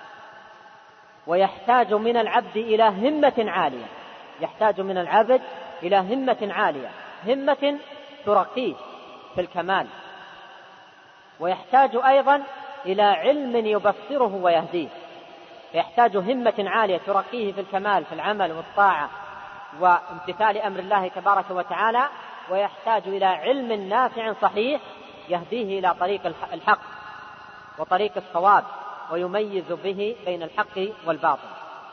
ويحتاج من العبد إلى همة عالية، يحتاج من العبد إلى همة عالية، همة ترقيه في الكمال، ويحتاج أيضا إلى علم يبصره ويهديه. يحتاج همة عالية ترقيه في الكمال في العمل والطاعة وامتثال أمر الله تبارك وتعالى، ويحتاج إلى علم نافع صحيح يهديه إلى طريق الحق وطريق الصواب، ويميز به بين الحق والباطل.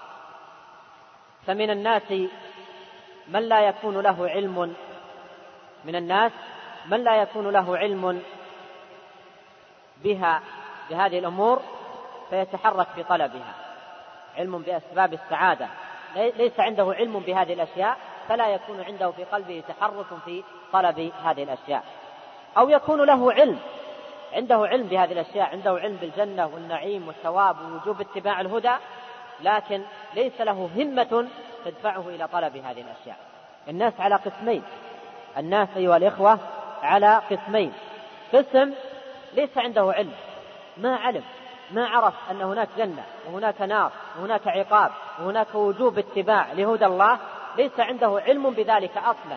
فمن الناس من لا يكون له علم من الناس من لا يكون له علم بها بهذه الأمور فيتحرك في طلبها، علم بأسباب السعادة، ليس عنده علم بهذه الأشياء فلا يكون عنده في قلبه تحرك في طلب هذه الأشياء. أو يكون له علم، عنده علم بهذه الأشياء، عنده علم بالجنة والنعيم والثواب ووجوب اتباع الهدى، لكن ليس له همة تدفعه إلى طلب هذه الأشياء. الناس على قسمين، الناس أيها الإخوة على قسمين: قسم ليس عنده علم، ما علم، ما عرف أن هناك جنة وهناك نار وهناك عقاب وهناك وجوب اتباع لهدى الله، ليس عنده علم بذلك أصلا،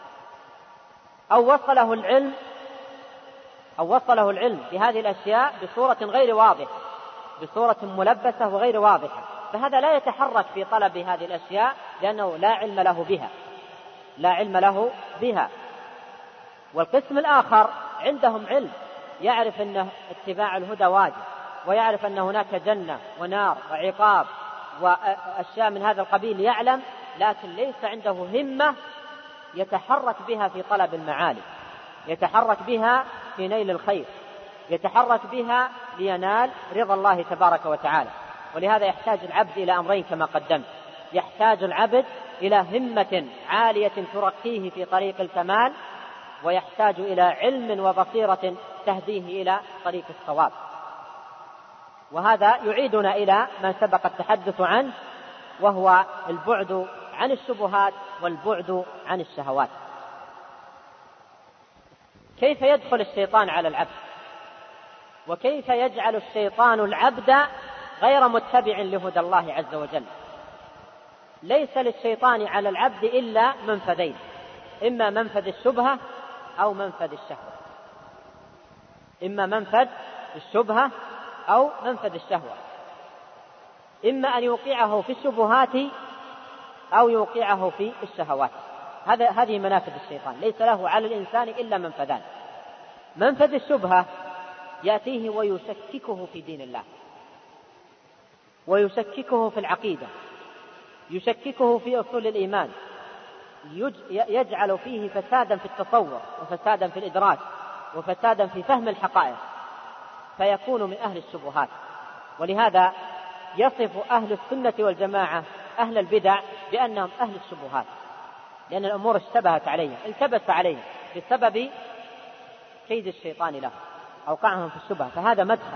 أو وصله العلم أو وصله العلم بهذه الأشياء بصورة غير واضحة، بصورة ملبسة وغير واضحة، فهذا لا يتحرك في طلب هذه الأشياء لأنه لا علم له بها، لا علم له بها. والقسم الآخر عندهم علم يعرف أن اتباع الهدى واجب، ويعرف أن هناك جنة ونار وعقاب وأشياء من هذا القبيل يعلم، لكن ليس عنده همة يتحرك بها في طلب المعالي، يتحرك بها في نيل الخير، يتحرك بها لينال رضا الله تبارك وتعالى. ولهذا يحتاج العبد إلى أمرين كما قدمت: يحتاج العبد إلى همة عالية ترقيه في طريق الكمال، ويحتاج إلى علم وبصيرة تهديه إلى طريق الصواب. وهذا يعيدنا إلى ما سبق التحدث عنه، وهو البعد عن الشبهات والبعد عن الشهوات. كيف يدخل الشيطان على العبد؟ وكيف يجعل الشيطان العبد غير متبع لهدى الله عز وجل؟ ليس للشيطان على العبد إلا منفذين: إما منفذ الشبهة أو منفذ الشهوة، إما منفذ الشبهة أو منفذ الشهوة، إما أن يوقعه في الشبهات أو يوقعه في الشهوات. هذا هذه منافذ الشيطان، ليس له على الإنسان إلا منفذان: منفذ الشبهة يأتيه ويشككه في دين الله، ويشككه في العقيدة، يشككه في أصول الإيمان، يجعل فيه فسادا في التصور وفسادا في الإدراك وفسادا في فهم الحقائق، فيكون من أهل الشبهات. ولهذا يصف أهل السنة والجماعة أهل البدع بأنهم أهل الشبهات، لأن الأمور اشتبهت عليهم، التبس عليهم بسبب كيد الشيطان له، أوقعهم في الشبهة، فهذا مدخل.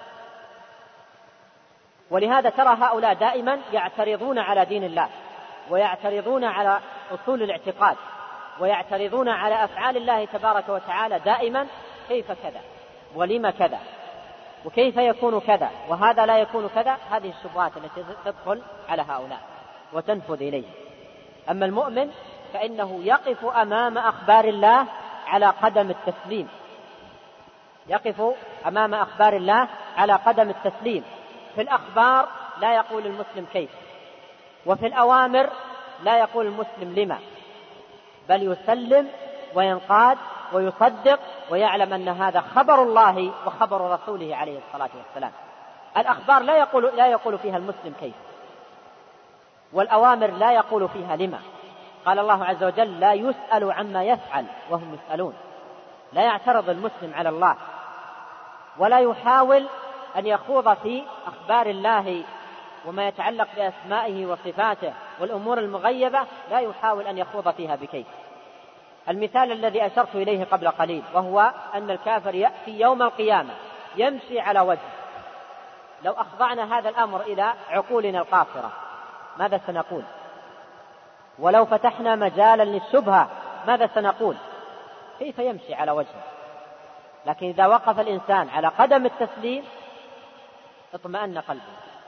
ولهذا ترى هؤلاء دائما يعترضون على دين الله، ويعترضون على أصول الاعتقاد، ويعترضون على أفعال الله تبارك وتعالى دائما: كيف كذا، ولما كذا، وكيف يكون كذا، وهذا لا يكون كذا. هذه الشبهات التي تدخل على هؤلاء وتنفذ إليه. أما المؤمن فإنه يقف أمام أخبار الله على قدم التسليم، يقف أمام أخبار الله على قدم التسليم. في الأخبار لا يقول المسلم كيف، وفي الأوامر لا يقول المسلم لما، بل يسلم وينقاد ويصدق ويعلم أن هذا خبر الله وخبر رسوله عليه الصلاة والسلام. الأخبار لا يقول, لا يقول فيها المسلم كيف، والأوامر لا يقول فيها لما. قال الله عز وجل: لا يسأل عما يفعل وهم يسألون. لا يعترض المسلم على الله، ولا يحاول أن يخوض في أخبار الله وما يتعلق بأسمائه وصفاته والأمور المغيبة، لا يحاول أن يخوض فيها بكيف. المثال الذي أشرت إليه قبل قليل، وهو أن الكافر يأتي يوم القيامة يمشي على وجهه. لو أخضعنا هذا الأمر إلى عقولنا القاصرة ماذا سنقول؟ ولو فتحنا مجالا للشبهة ماذا سنقول؟ كيف يمشي على وجهه؟ لكن إذا وقف الإنسان على قدم التسليم اطمأن قلبه،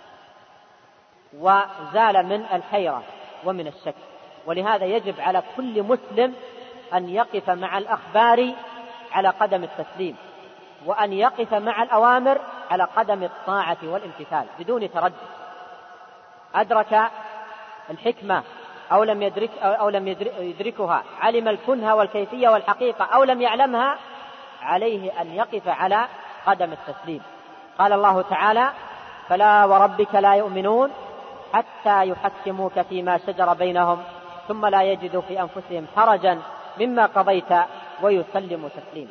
وزال من الحيرة ومن الشك. ولهذا يجب على كل مسلم أن يقف مع الأخبار على قدم التسليم، وأن يقف مع الأوامر على قدم الطاعة والامتثال بدون تردد. أدرك الحكمة أو لم يدرك أو لم يدركها، علم الكنها والكيفية والحقيقة أو لم يعلمها، عليه أن يقف على قدم التسليم. قال الله تعالى: فلا وربك لا يؤمنون حتى يحكموك فيما شجر بينهم ثم لا يجدوا في أنفسهم حرجا مما قضيت ويسلموا تسليما.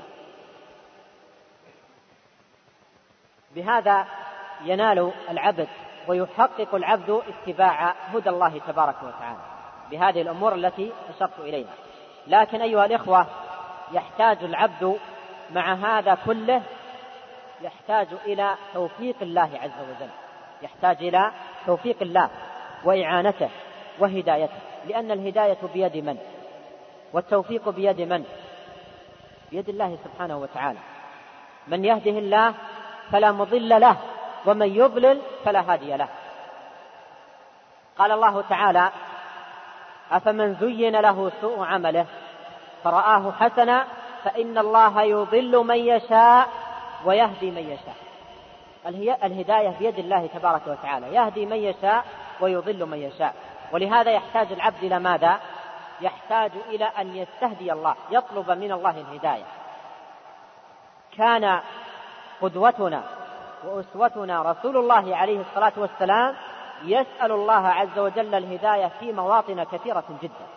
بهذا ينال العبد ويحقق العبد اتباع هدى الله تبارك وتعالى بهذه الأمور التي أشرت إليها. لكن أيها الإخوة، يحتاج العبد مع هذا كله يحتاج إلى توفيق الله عز وجل، يحتاج إلى توفيق الله وإعانته وهدايته، لأن الهداية بيد من؟ والتوفيق بيد من؟ بيد الله سبحانه وتعالى. من يهده الله فلا مضل له، ومن يضلل فلا هادي له. قال الله تعالى: أفمن زين له سوء عمله فرآه حسنا فإن الله يضل من يشاء ويهدي من يشاء. الهداية بيد الله تبارك وتعالى، يهدي من يشاء ويضل من يشاء. ولهذا يحتاج العبد إلى ماذا؟ يحتاج إلى أن يستهدي الله، يطلب من الله الهداية. كان قدوتنا وأسوتنا رسول الله عليه الصلاة والسلام يسأل الله عز وجل الهداية في مواطن كثيرة جدا.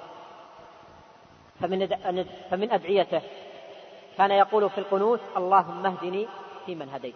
فمن فمن أدعيته كان يقول في القنوت: اللهم اهدني فيمن هديت.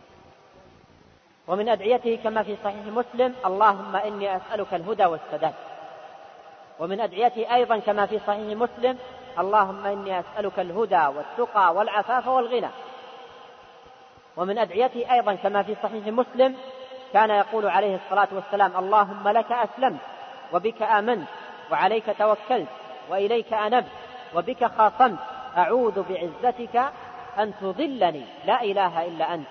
ومن أدعيته كما في صحيح مسلم: اللهم إني أسألك الهدى والسداد. ومن أدعيته أيضا كما في صحيح مسلم: اللهم إني أسألك الهدى والتقى والعفاف والغنى. ومن أدعيته أيضا كما في صحيح مسلم كان يقول عليه الصلاة والسلام: اللهم لك أسلمت وبك آمنت وعليك توكلت وإليك أنبت وبك خاصمت أعوذ بعزتك أن تضلني لا إله إلا أنت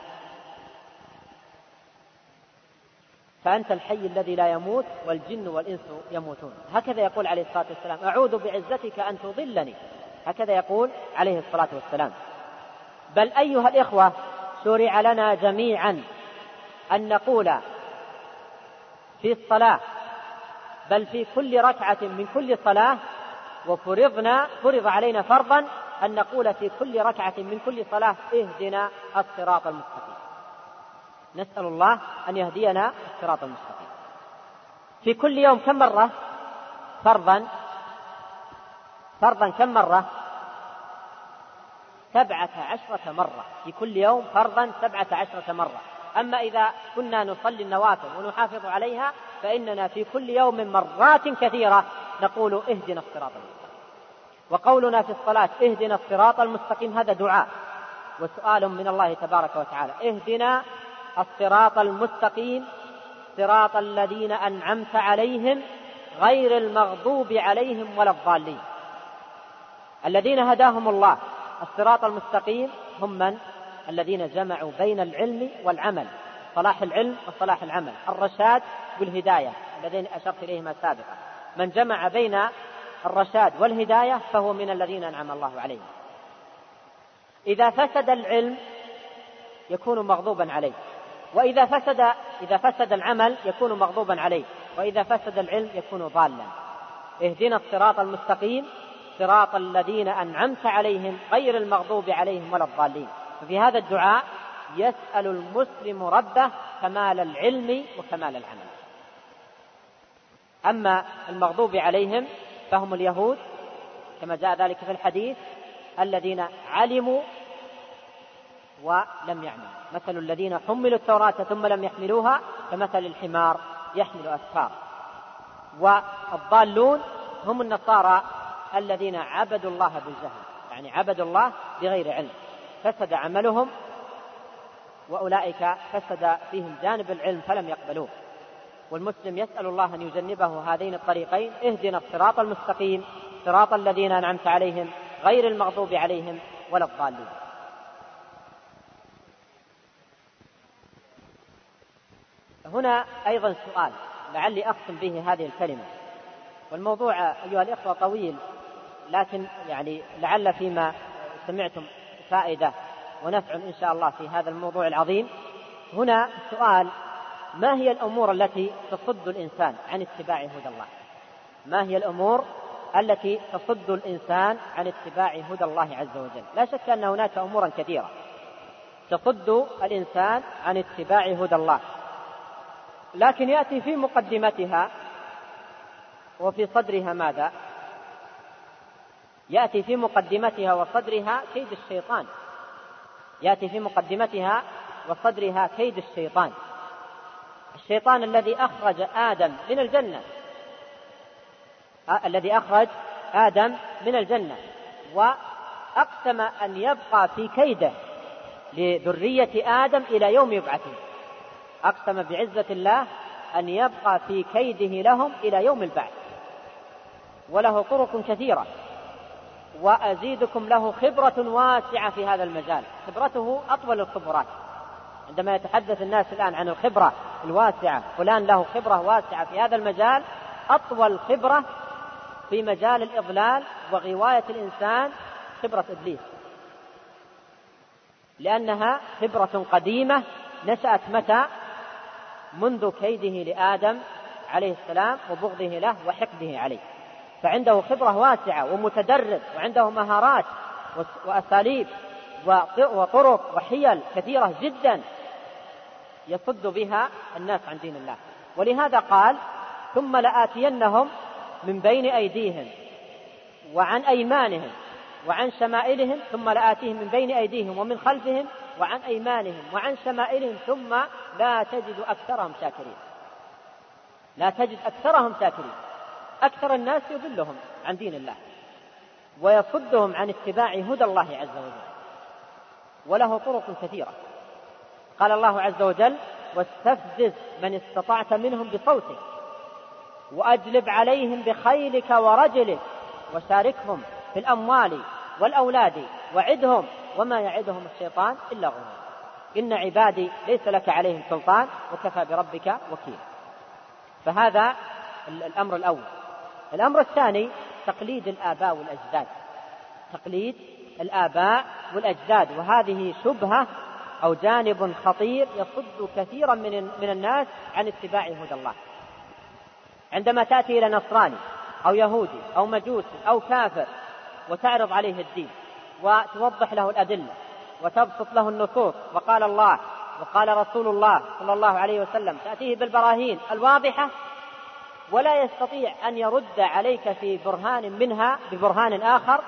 فأنت الحي الذي لا يموت والجن والإنس يموتون. هكذا يقول عليه الصلاة والسلام: أعوذ بعزتك أن تضلني. هكذا يقول عليه الصلاة والسلام. بل أيها الإخوة، شرع لنا جميعا أن نقول في الصلاة، بل في كل ركعة من كل صلاة، وفرضنا فرض علينا فرضا أن نقول في كل ركعة من كل صلاة: اهدنا الصراط المستقيم. نسأل الله أن يهدينا الصراط المستقيم في كل يوم. كم مرة فرضا؟ فرضا كم مرة؟ سبعة عشرة مرة في كل يوم، فرضا سبعة عشرة مرة. أما إذا كنا نصلي النوافل ونحافظ عليها فإننا في كل يوم مرات كثيرة نقول: اهدنا الصراط المستقيم. وقولنا في الصلاة اهدنا الصراط المستقيم هذا دعاء وسؤال من الله تبارك وتعالى: اهدنا الصراط المستقيم صراط الذين أنعمت عليهم غير المغضوب عليهم ولا الضالين. الذين هداهم الله الصراط المستقيم هم من؟ الذين جمعوا بين العلم والعمل، صلاح العلم وصلاح العمل، الرشاد والهداية الذين أشرت إليهما سابقا. من جمع بين الرشاد والهداية فهو من الذين أنعم الله عليهم. إذا فسد العلم يكون مغضوبا عليه، وإذا فسد إذا فسد العمل يكون مغضوبا عليه، وإذا فسد العلم يكون ضالا. اهدنا الصراط المستقيم صراط الذين أنعمت عليهم غير المغضوب عليهم ولا الضالين. ففي هذا الدعاء يسأل المسلم ربه كمال العلم وكمال العمل. أما المغضوب عليهم فهم اليهود كما جاء ذلك في الحديث: الذين علموا ولم يعملوا، مثل الذين حملوا التوراة ثم لم يحملوها كمثل الحمار يحمل أسفار. والضالون هم النصارى الذين عبدوا الله بالجهل، يعني عبدوا الله بغير علم، فسد عملهم، وأولئك فسد فيهم جانب العلم فلم يقبلوه. والمسلم يسأل الله أن يجنبه هذين الطريقين: اهدنا الصراط المستقيم صراط الذين أنعمت عليهم غير المغضوب عليهم ولا الضالين. هنا أيضا سؤال لعلي أختم به هذه الكلمة، والموضوع أيها الإخوة طويل، لكن يعني لعل فيما سمعتم فائدة ونفع إن شاء الله في هذا الموضوع العظيم. هنا سؤال: ما هي الأمور التي تصد الإنسان عن اتباع هدى الله؟ ما هي الأمور التي تصد الإنسان عن اتباع هدى الله عز وجل؟ لا شك أن هناك أمورا كثيرة تصد الإنسان عن اتباع هدى الله، لكن يأتي في مقدمتها وفي صدرها ماذا؟ يأتي في مقدمتها وصدرها كيد الشيطان. يأتي في مقدمتها وصدرها كيد الشيطان. الشيطان الذي أخرج آدم من الجنة الذي أخرج آدم من الجنة وأقسم أن يبقى في كيده لذرية آدم إلى يوم يبعثون. أقسم بعزة الله أن يبقى في كيده لهم إلى يوم البعث، وله طرق كثيرة، وأزيدكم له خبرة واسعة في هذا المجال. خبرته أطول الخبرات. عندما يتحدث الناس الآن عن الخبرة الواسعة، فلان له خبرة واسعة في هذا المجال، أطول خبرة في مجال الإضلال وغواية الإنسان خبرة إبليس، لأنها خبرة قديمة نشأت متى؟ منذ كيده لآدم عليه السلام وبغضه له وحقده عليه. فعنده خبرة واسعة ومتدرب، وعنده مهارات وأساليب وطرق وحيل كثيرة جدا يصد بها الناس عن دين الله. ولهذا قال ثم لآتينهم من بين أيديهم وعن أيمانهم وعن شمائلهم ثم لآتيهم من بين أيديهم ومن خلفهم وعن أيمانهم وعن شمائلهم ثم لا تجد أكثرهم شاكرين. لا تجد أكثرهم شاكرين. أكثر الناس يضلهم عن دين الله ويصدهم عن اتباع هدى الله عز وجل، وله طرق كثيرة. قال الله عز وجل واستفزز من استطعت منهم بصوتك وأجلب عليهم بخيلك ورجلك وشاركهم في الأموال والأولاد وعدهم وما يعدهم الشيطان إلا غرورا إن عبادي ليس لك عليهم سلطان وكفى بربك وكيلا. فهذا الأمر الأول. الأمر الثاني تقليد الآباء والأجداد. تقليد الآباء والأجداد، وهذه شبهة أو جانب خطير يصد كثيرا من من الناس عن اتباع هدى الله. عندما تأتي إلى نصراني أو يهودي أو مجوسي أو كافر وتعرض عليه الدين وتوضح له الأدلة وتبسط له النصوص وقال الله وقال رسول الله صلى الله عليه وسلم، تأتيه بالبراهين الواضحة ولا يستطيع أن يرد عليك في برهان منها ببرهان آخر،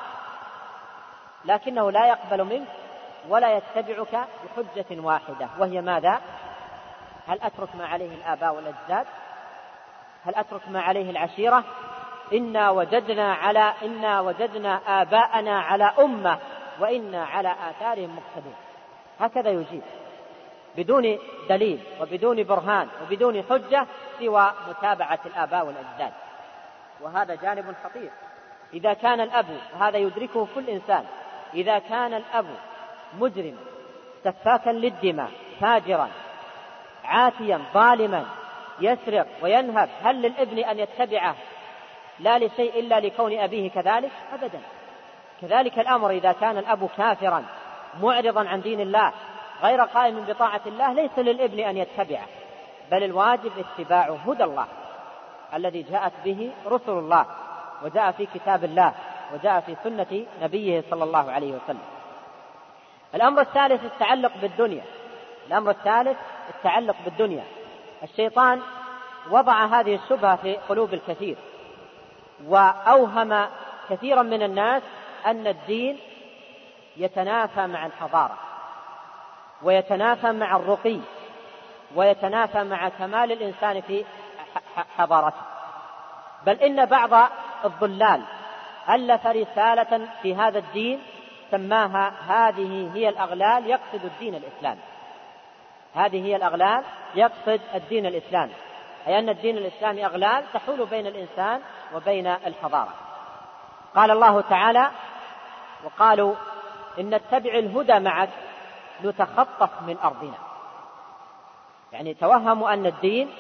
لكنه لا يقبل منك ولا يتبعك بحجة واحدة، وهي ماذا؟ هل أترك ما عليه الآباء والأجداد؟ هل أترك ما عليه العشيرة؟ إنا وجدنا على إنا وجدنا آباءنا على أمة وإنا على آثارهم مقتدون. هكذا يجيب بدون دليل وبدون برهان وبدون حجة سوى متابعة الآباء والأجداد، وهذا جانب خطير. إذا كان الأب، وهذا يدركه كل إنسان، إذا كان الأب مجرما سفاكا للدماء فاجرا عاتيا ظالما يسرق وينهب، هل للابن أن يتبعه لا لشيء إلا لكون أبيه كذلك؟ أبدا. كذلك الأمر إذا كان الأب كافرا معرضا عن دين الله غير قائم بطاعة الله، ليس للابن أن يتبعه، بل الواجب اتباع هدى الله الذي جاءت به رسل الله وجاء في كتاب الله وجاء في سنة نبيه صلى الله عليه وسلم. الأمر الثالث التعلق بالدنيا. الأمر الثالث التعلق بالدنيا. الشيطان وضع هذه الشبهة في قلوب الكثير وأوهم كثيرا من الناس أن الدين يتنافى مع الحضارة ويتنافى مع الرقي ويتنافى مع كمال الإنسان في حضارته، بل إن بعض الضلال ألف رسالة في هذا الدين سماها هذه هي الأغلال يقصد الدين الإسلامي. هذه هي الأغلال يقصد الدين الإسلامي، أي أن الدين الإسلامي أغلال تحول بين الإنسان وبين الحضارة. قال الله تعالى وقالوا إن نتبع الهدى معك نتخطف من أرضنا. يعني توهموا أن الدين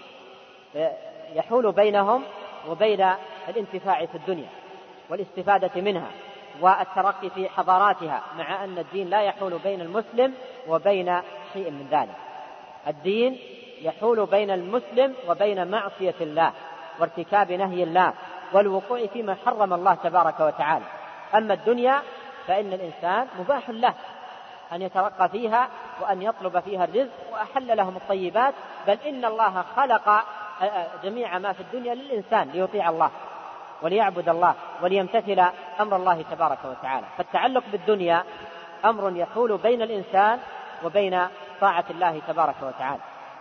يحول بينهم وبين الانتفاع في الدنيا والاستفادة منها والترقي في حضاراتها، مع أن الدين لا يحول بين المسلم وبين شيء من ذلك. الدين يحول بين المسلم وبين معصية الله وارتكاب نهي الله والوقوع فيما حرم الله تبارك وتعالى. أما الدنيا فإن الإنسان مباح له أن يترقى فيها وأن يطلب فيها الرزق، وأحل لهم الطيبات، بل إن الله خلق جميع ما في الدنيا للإنسان ليطيع الله وليعبد الله وليمتثل أمر الله تبارك وتعالى. فالتعلق بالدنيا أمر يحول بين الإنسان وبين طاعة الله تبارك وتعالى.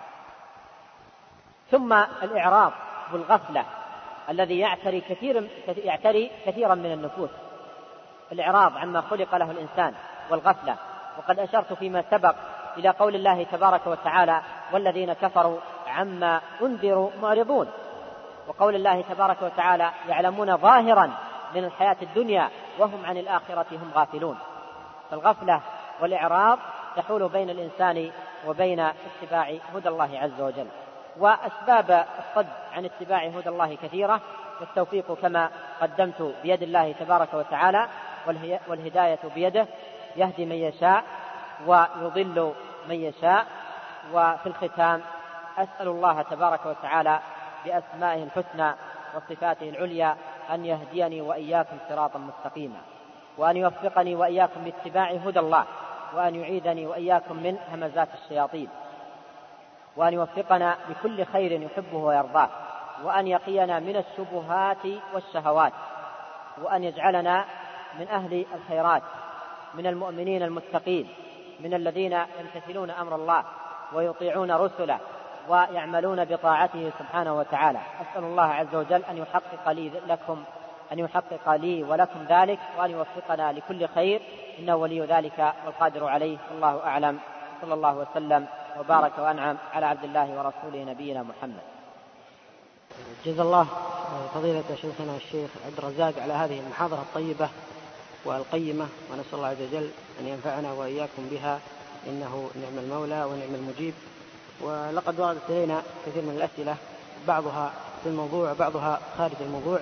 ثم الإعراض والغفلة الذي يعتري كثير يعتري كثيرا من النفوس، الإعراض عما خلق له الإنسان والغفلة. وقد أشرت فيما سبق إلى قول الله تبارك وتعالى والذين كفروا عما أنذروا معرضون، وقول الله تبارك وتعالى يعلمون ظاهرا من الحياة الدنيا وهم عن الآخرة هم غافلون. فالغفلة والإعراض تحول بين الإنسان وبين اتباع هدى الله عز وجل. وأسباب الصد عن اتباع هدى الله كثيرة، والتوفيق كما قدمت بيد الله تبارك وتعالى، والهداية بيده، يهدي من يشاء ويضل من يشاء. وفي الختام أسأل الله تبارك وتعالى بأسمائه الحسنى وصفاته العليا أن يهديني وإياكم صراطا مستقيما، وأن يوفقني وإياكم لاتباع هدى الله، وأن يعيدني وإياكم من همزات الشياطين، وأن يوفقنا لكل خير يحبه ويرضاه، وأن يقينا من الشبهات والشهوات، وأن يجعلنا من أهل الخيرات، من المؤمنين المتقين، من الذين يمتثلون أمر الله ويطيعون رسله ويعملون بطاعته سبحانه وتعالى. أسأل الله عز وجل أن يحقق لي لكم أن يحقق لي ولكم ذلك، وأن يوفقنا لكل خير، إنه ولي ذلك والقادر عليه. الله أعلم. صلى الله وسلم وبارك وأنعم على عبد الله ورسوله نبينا محمد. جزا الله فضيلة شيخنا الشيخ عبد الرزاق على هذه المحاضرة الطيبة والقيمة، ونسأل الله عز وجل أن ينفعنا وإياكم بها، إنه نعم المولى ونعم المجيب. ولقد وردت إلينا كثير من الأسئلة، بعضها في الموضوع وبعضها خارج الموضوع،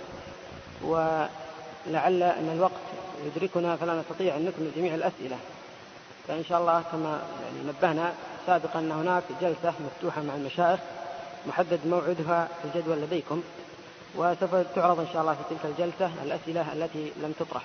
ولعل أن الوقت يدركنا فلا نستطيع أن نكمل جميع الأسئلة، فإن شاء الله كما يعني نبهنا سابقا أن هناك جلسة مفتوحة مع المشايخ محدد موعدها في الجدول لديكم، وسوف تعرض إن شاء الله في تلك الجلسة الأسئلة التي لم تطرح.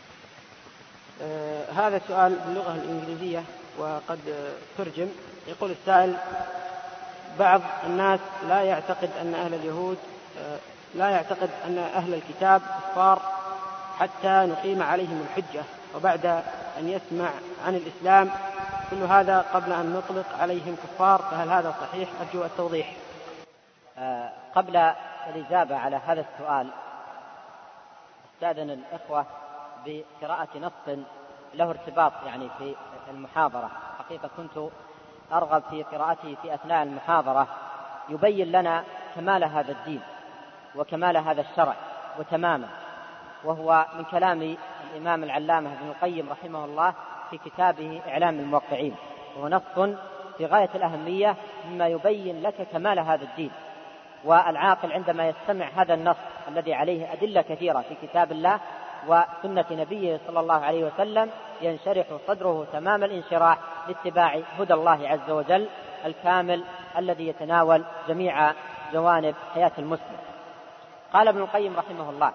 آه هذا السؤال باللغة الإنجليزية وقد آه ترجم. يقول السائل: بعض الناس لا يعتقد أن أهل اليهود آه لا يعتقد أن أهل الكتاب كفار حتى نقيم عليهم الحجة، وبعد أن يسمع عن الإسلام كل هذا قبل أن نطلق عليهم كفار، فهل هذا صحيح؟ أرجو التوضيح. آه قبل الإجابة على هذا السؤال استأذن الإخوة بقراءة نص له ارتباط يعني في المحاضرة. حقيقة كنت أرغب في قراءته في أثناء المحاضرة، يبين لنا كمال هذا الدين وكمال هذا الشرع وتمامه، وهو من كلام الإمام العلامة ابن القيم رحمه الله في كتابه إعلام الموقعين، وهو نص في غاية الأهمية مما يبين لك كمال هذا الدين. والعاقل عندما يستمع هذا النص الذي عليه أدلة كثيرة في كتاب الله وسنة نبيه صلى الله عليه وسلم ينشرح صدره تمام الانشراح لاتباع هدى الله عز وجل الكامل الذي يتناول جميع جوانب حياة المسلم. قال ابن القيم رحمه الله: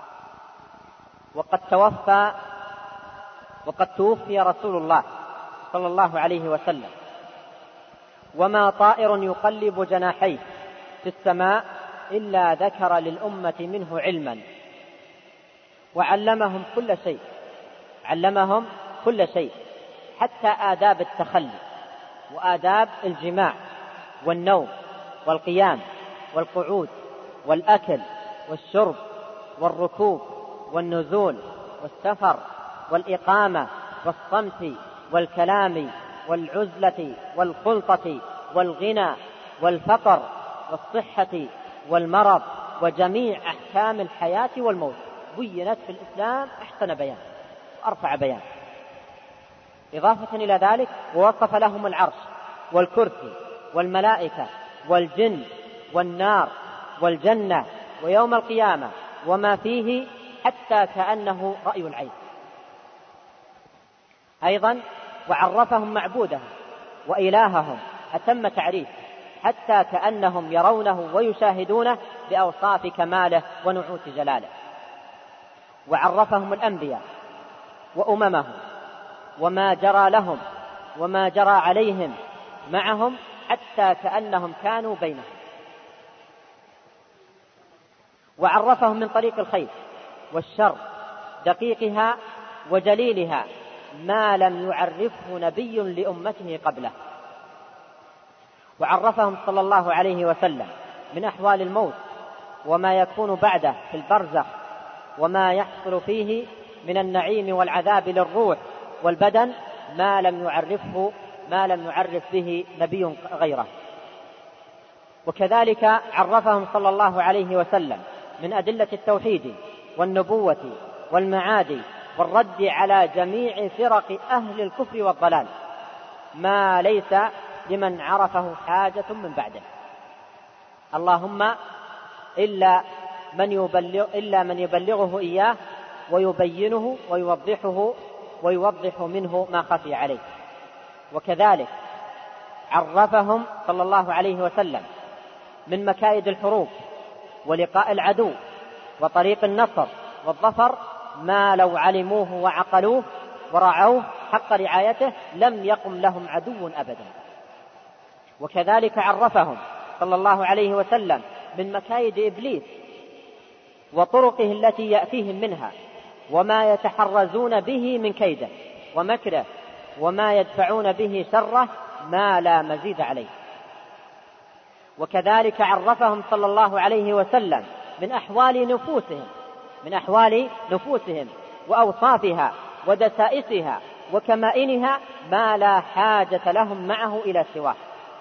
وقد توفى وقد توفي رسول الله صلى الله عليه وسلم، وما طائر يقلب جناحيه في السماء إلا ذكر للأمة منه علما، وعلمهم كل شيء علمهم كل شيء حتى آداب التخلي وآداب الجماع والنوم والقيام والقعود والأكل والشرب والركوب والنزول والسفر والإقامة والصمت والكلام والعزلة والخلطة والغنى والفقر والصحة والمرض وجميع أحكام الحياة والموت بينت في الإسلام أحسن بيان وأرفع بيان. إضافة إلى ذلك ووصف لهم العرش والكرسي والملائكة والجن والنار والجنة ويوم القيامة وما فيه حتى كأنه رأي العين. أيضا وعرفهم معبودهم وإلههم أتم تعريف حتى كأنهم يرونه ويشاهدونه بأوصاف كماله ونعوت جلاله. وعرفهم الأنبياء وأممهم وما جرى لهم وما جرى عليهم معهم حتى كأنهم كانوا بينهم. وعرفهم من طريق الخير والشر دقيقها وجليلها ما لم يعرفه نبي لأمته قبله. وعرفهم صلى الله عليه وسلم من أحوال الموت وما يكون بعده في البرزخ وما يحصل فيه من النعيم والعذاب للروح والبدن ما لم يعرفه ما لم يعرف به نبي غيره. وكذلك عرفهم صلى الله عليه وسلم من أدلة التوحيد والنبوة والمعاد والرد على جميع فرق أهل الكفر والضلال ما ليس لمن عرفه حاجة من بعده، اللهم إلا من يبلغ إلا من يبلغه إياه ويبينه ويوضحه ويوضح منه ما خفي عليه. وكذلك عرفهم صلى الله عليه وسلم من مكائد الحروب ولقاء العدو وطريق النصر والظفر ما لو علموه وعقلوه ورعوه حق رعايته لم يقم لهم عدو أبدا. وكذلك عرفهم صلى الله عليه وسلم من مكايد إبليس وطرقه التي يأتيهم منها وما يتحرزون به من كيده ومكره وما يدفعون به شره ما لا مزيد عليه. وكذلك عرفهم صلى الله عليه وسلم من أحوال نفوسهم من أحوال نفوسهم وأوصافها ودسائسها وكمائنها ما لا حاجة لهم معه إلى سواه.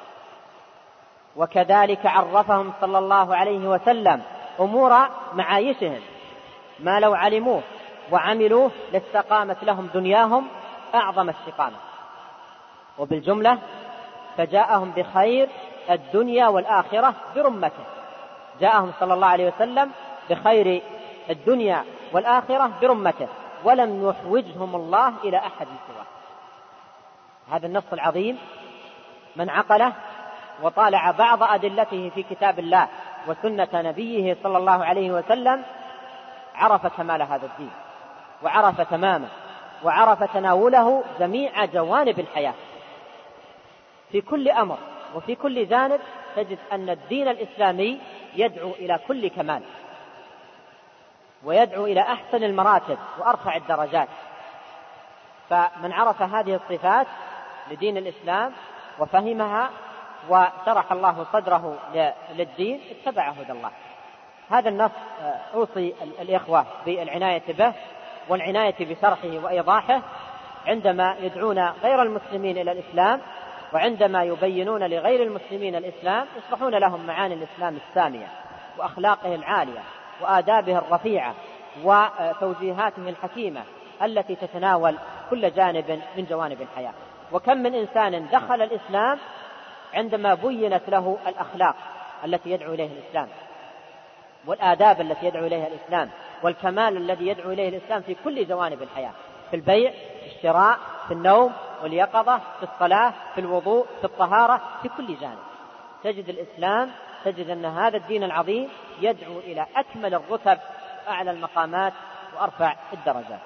وكذلك عرفهم صلى الله عليه وسلم أمور معايشهم ما لو علموه وعملوه لاستقامت لهم دنياهم أعظم استقامة. وبالجملة فجاءهم بخير الدنيا والآخرة برمته، جاءهم صلى الله عليه وسلم بخير الدنيا والآخرة برمته ولم يحوجهم الله إلى أحد سواه. هذا النص العظيم من عقله وطالع بعض أدلته في كتاب الله وسنة نبيه صلى الله عليه وسلم عرف كمال هذا الدين وعرف تمامه وعرف تناوله جميع جوانب الحياة. في كل أمر وفي كل جانب تجد أن الدين الإسلامي يدعو إلى كل كمال ويدعو إلى أحسن المراتب وأرفع الدرجات. فمن عرف هذه الصفات لدين الإسلام وفهمها وشرح الله صدره للدين اتبع هدى الله. هذا النص أوصي الإخوة بالعناية به والعناية بشرحه وإيضاحه عندما يدعون غير المسلمين إلى الإسلام، وعندما يبينون لغير المسلمين الإسلام يشرحون لهم معاني الإسلام السامية وأخلاقه العالية وآدابه الرفيعة وتوجيهاته الحكيمة التي تتناول كل جانب من جوانب الحياة. وكم من إنسان دخل الإسلام عندما بينت له الأخلاق التي يدعو إليه الإسلام والآداب التي يدعو إليها الإسلام والكمال الذي يدعو إليه الإسلام في كل جوانب الحياة، في البيع، في الشراء، في النوم واليقظة، في الصلاة، في الوضوء، في الطهارة، في كل جانب تجد الإسلام، تجد أن هذا الدين العظيم يدعو إلى أكمل الرتب أعلى المقامات وأرفع الدرجات.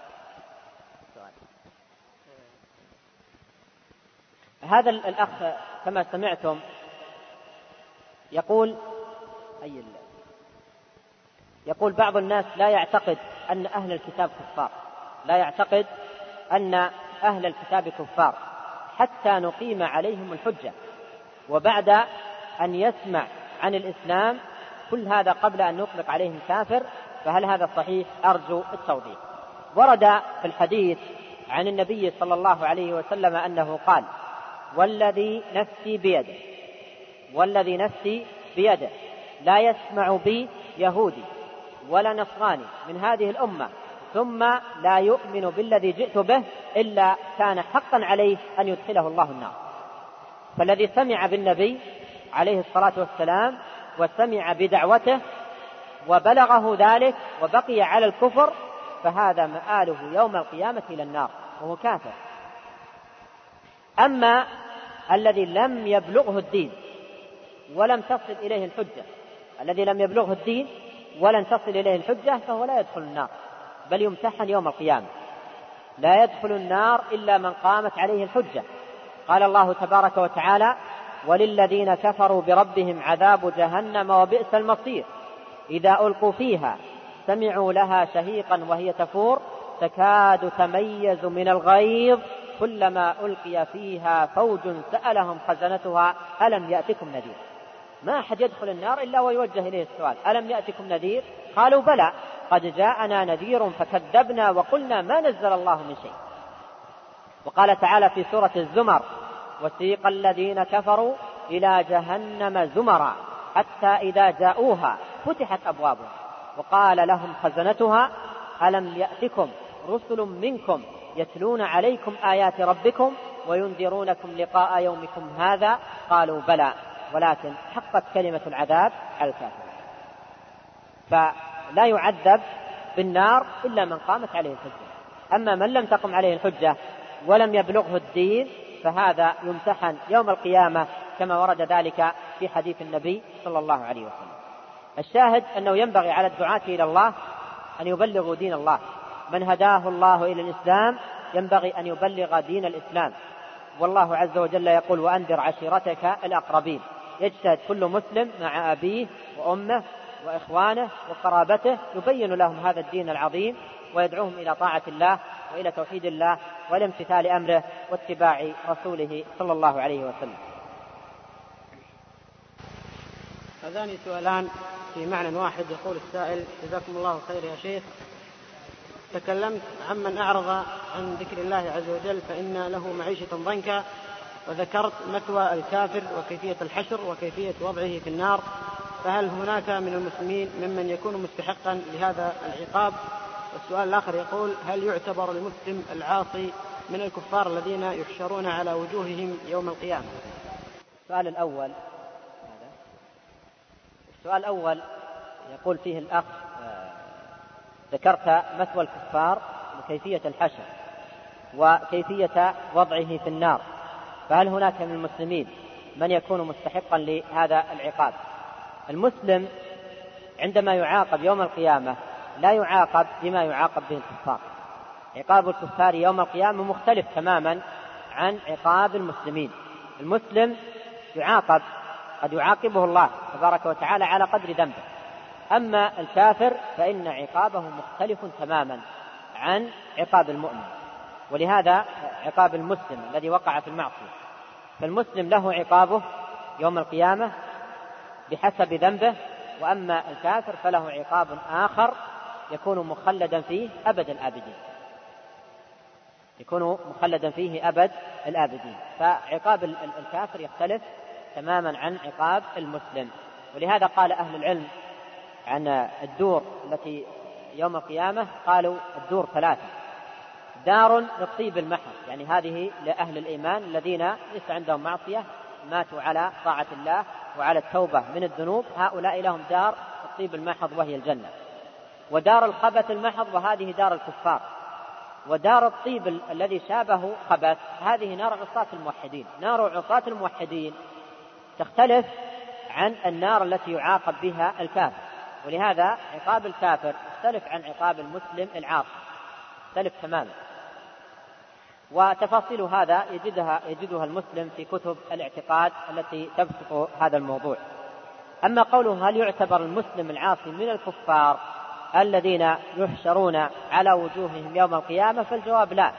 هذا الأخ كما سمعتم يقول أي يقول بعض الناس لا يعتقد أن أهل الكتاب كفار، لا يعتقد أن أهل الكتاب كفار حتى نقيم عليهم الحجة، وبعد أن يسمع عن الإسلام كل هذا قبل أن نطلق عليهم كافر، فهل هذا صحيح؟ أرجو التوضيح. ورد في الحديث عن النبي صلى الله عليه وسلم أنه قال: والذي نفسي بيده والذي نفسي بيده لا يسمع بي يهودي ولا نصراني من هذه الأمة ثم لا يؤمن بالذي جئت به إلا كان حقا عليه أن يدخله الله النار. فالذي سمع بالنبي عليه الصلاة والسلام وسمع بدعوته وبلغه ذلك وبقي على الكفر فهذا مآله يوم القيامة إلى النار وهو كافر. أما الذي لم يبلغه الدين ولم تصل إليه الحجة الذي لم يبلغه الدين ولن تصل إليه الحجة فهو لا يدخل النار بل يمتحن يوم القيامة. لا يدخل النار إلا من قامت عليه الحجة. قال الله تبارك وتعالى: وللذين كفروا بربهم عذاب جهنم وبئس المصير إذا ألقوا فيها سمعوا لها شهيقا وهي تفور تكاد تميز من الغيظ كلما ألقي فيها فوج سألهم خزنتها ألم يأتكم نذير. ما أحد يدخل النار إلا ويوجه إليه السؤال: ألم يأتكم نذير؟ قالوا: بلى قد جاءنا نذير فكذبنا وقلنا ما نزل الله من شيء. وقال تعالى في سورة الزمر: وسيق الذين كفروا إلى جهنم زمرا حتى إذا جاءوها فتحت أبوابها وقال لهم خزنتها ألم يأتكم رسل منكم يتلون عليكم آيات ربكم وينذرونكم لقاء يومكم هذا قالوا بلى ولكن حقت كلمة العذاب على الكافرين. فلا يعذب بالنار إلا من قامت عليه الحجة. أما من لم تقم عليه الحجة ولم يبلغه الدين فهذا يمتحن يوم القيامة كما ورد ذلك في حديث النبي صلى الله عليه وسلم. الشاهد أنه ينبغي على الدعاة إلى الله أن يبلغوا دين الله من هداه الله إلى الإسلام ينبغي أن يبلغ دين الإسلام. والله عز وجل يقول وأنذر عشيرتك الأقربين. يجتهد كل مسلم مع أبيه وأمه وإخوانه وقرابته يبين لهم هذا الدين العظيم ويدعوهم إلى طاعة الله وإلى توحيد الله وإلى امتثال أمره واتباع رسوله صلى الله عليه وسلم. هذان سؤالان في معنى واحد. يقول السائل جزاكم الله خير يا شيخ، تكلمت عمن أعرض عن ذكر الله عز وجل فإن له معيشة ضنكا، وذكرت مثوى الكافر وكيفية الحشر وكيفية وضعه في النار، فهل هناك من المسلمين ممن يكون مستحقا لهذا العقاب؟ والسؤال الآخر يقول هل يعتبر المسلم العاصي من الكفار الذين يحشرون على وجوههم يوم القيامة؟ السؤال الأول السؤال الأول يقول فيه الأخ ذكرت مثوى الكفار وكيفية الحشر وكيفية وضعه في النار، فهل هناك من المسلمين من يكون مستحقا لهذا العقاب؟ المسلم عندما يعاقب يوم القيامة لا يعاقب بما يعاقب به الكفار. عقاب الكفار يوم القيامة مختلف تماما عن عقاب المسلمين. المسلم يعاقب قد يعاقبه الله تبارك وتعالى على قدر ذنبه، أما الكافر فإن عقابه مختلف تماما عن عقاب المؤمن. ولهذا عقاب المسلم الذي وقع في المعصية، فالمسلم له عقابه يوم القيامة بحسب ذنبه، وأما الكافر فله عقاب آخر يكون مخلدا فيه أبد الآبدين يكون مخلدا فيه أبد الآبدين فعقاب الكافر يختلف تماما عن عقاب المسلم. ولهذا قال أهل العلم عن الدور التي يوم القيامة، قالوا الدور ثلاثة: دار للطيب المحض، يعني هذه لأهل الإيمان الذين ليس عندهم معصية، ماتوا على طاعة الله وعلى التوبة من الذنوب، هؤلاء لهم دار الطيب المحض وهي الجنة. ودار الخبث المحض وهذه دار الكفار. ودار الطيب الذي شابه خبث هذه نار عصاة الموحدين. نار عصاة الموحدين تختلف عن النار التي يعاقب بها الكافر، ولهذا عقاب الكافر يختلف عن عقاب المسلم العاصي، يختلف تماما. وتفاصيل هذا يجدها, يجدها المسلم في كتب الاعتقاد التي تبسط هذا الموضوع. أما قوله هل يعتبر المسلم العاصي من الكفار الذين يحشرون على وجوههم يوم القيامة، فالجواب لا.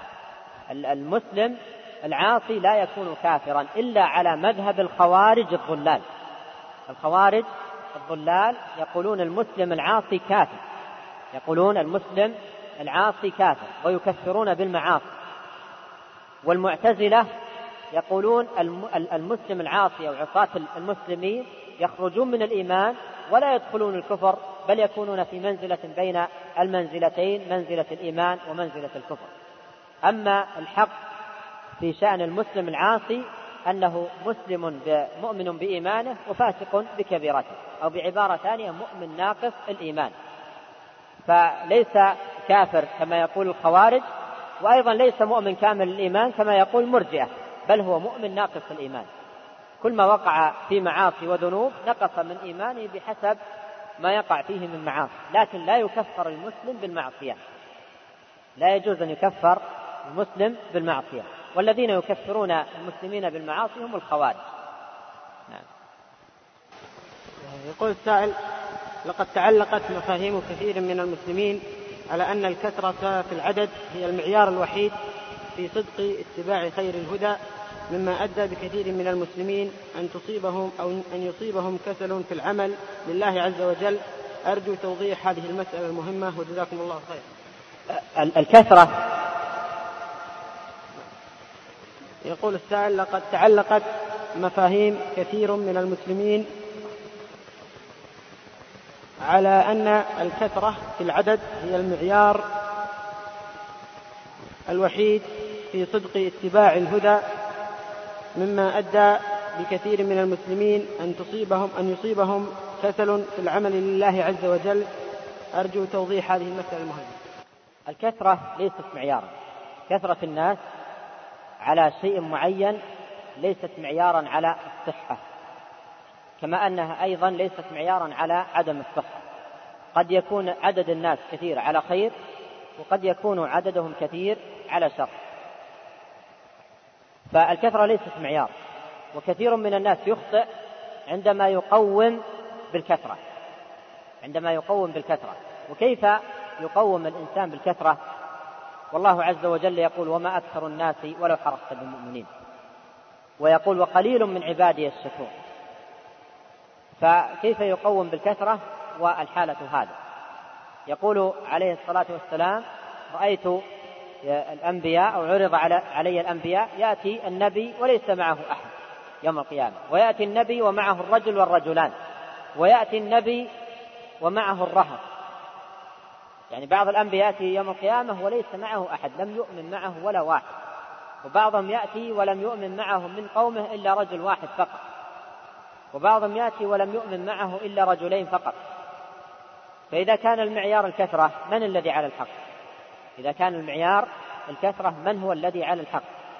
المسلم العاصي لا يكون كافرا إلا على مذهب الخوارج الضلال. الخوارج الضلال يقولون المسلم العاصي كافر، يقولون المسلم العاصي كافر ويكفرون بالمعاصي. والمعتزلة يقولون المسلم العاصي أو عصاة المسلمين يخرجون من الإيمان ولا يدخلون الكفر، بل يكونون في منزلة بين المنزلتين، منزلة الإيمان ومنزلة الكفر. أما الحق في شأن المسلم العاصي أنه مسلم مؤمن بإيمانه وفاسق بكبيرته، أو بعبارة ثانية مؤمن ناقص الإيمان، فليس كافر كما يقول الخوارج، وأيضا ليس مؤمن كامل الإيمان كما يقول المرجئة، بل هو مؤمن ناقص الإيمان. كل ما وقع في معاصي وذنوب نقص من إيمانه بحسب ما يقع فيه من معاصي، لكن لا يكفر المسلم بالمعصية، لا يجوز أن يكفر المسلم بالمعصية. والذين يكفرون المسلمين بالمعاصي هم الخوارج. نعم. يقول السائل لقد تعلقت مفاهيم كثير من المسلمين على أن الكثرة في العدد هي المعيار الوحيد في صدق اتباع خير الهدى، مما أدى بكثير من المسلمين أن تصيبهم أو أن يصيبهم كسل في العمل لله عز وجل. أرجو توضيح هذه المسألة المهمة وجزاكم الله خير. الكثرة، يقول السائل لقد تعلقت مفاهيم كثير من المسلمين على أن الكثرة في العدد هي المعيار الوحيد في صدق اتباع الهدى، مما أدى بكثير من المسلمين أن تصيبهم أن يصيبهم كسل في العمل لله عز وجل. أرجو توضيح هذه المسألة المهمة. الكثرة ليست معيارا، كثرة الناس على شيء معين ليست معيارا على الصحة، كما أنها أيضا ليست معيارا على عدم الصحة. قد يكون عدد الناس كثير على خير، وقد يكون عددهم كثير على شر. فالكثرة ليست معيار، وكثير من الناس يخطئ عندما يقوم بالكثرة عندما يقوم بالكثرة وكيف يقوم الإنسان بالكثرة؟ والله عز وجل يقول: وما أكثر الناس ولو حرصت بالمؤمنين، ويقول: وقليل من عبادي الشكور. فكيف يقوم بالكثرة والحالة هذا؟ يقول عليه الصلاة والسلام: رأيت الأنبياء أو عرض علي الأنبياء، يأتي النبي وليس معه أحد يوم القيامة، ويأتي النبي ومعه الرجل والرجلان، ويأتي النبي ومعه الرهط. يعني بعض الأنبياء يأتي يوم القيامة وليس معه أحد، لم يؤمن معه ولا واحد، وبعضهم يأتي ولم يؤمن معه من قومه إلا رجل واحد فقط، وبعضهم يأتي ولم يؤمن معه إلا رجلين فقط. فإذا كان المعيار الكثرة، من الذي على الحق؟ إذا كان المعيار الكثرة، من هو الذي على الحق؟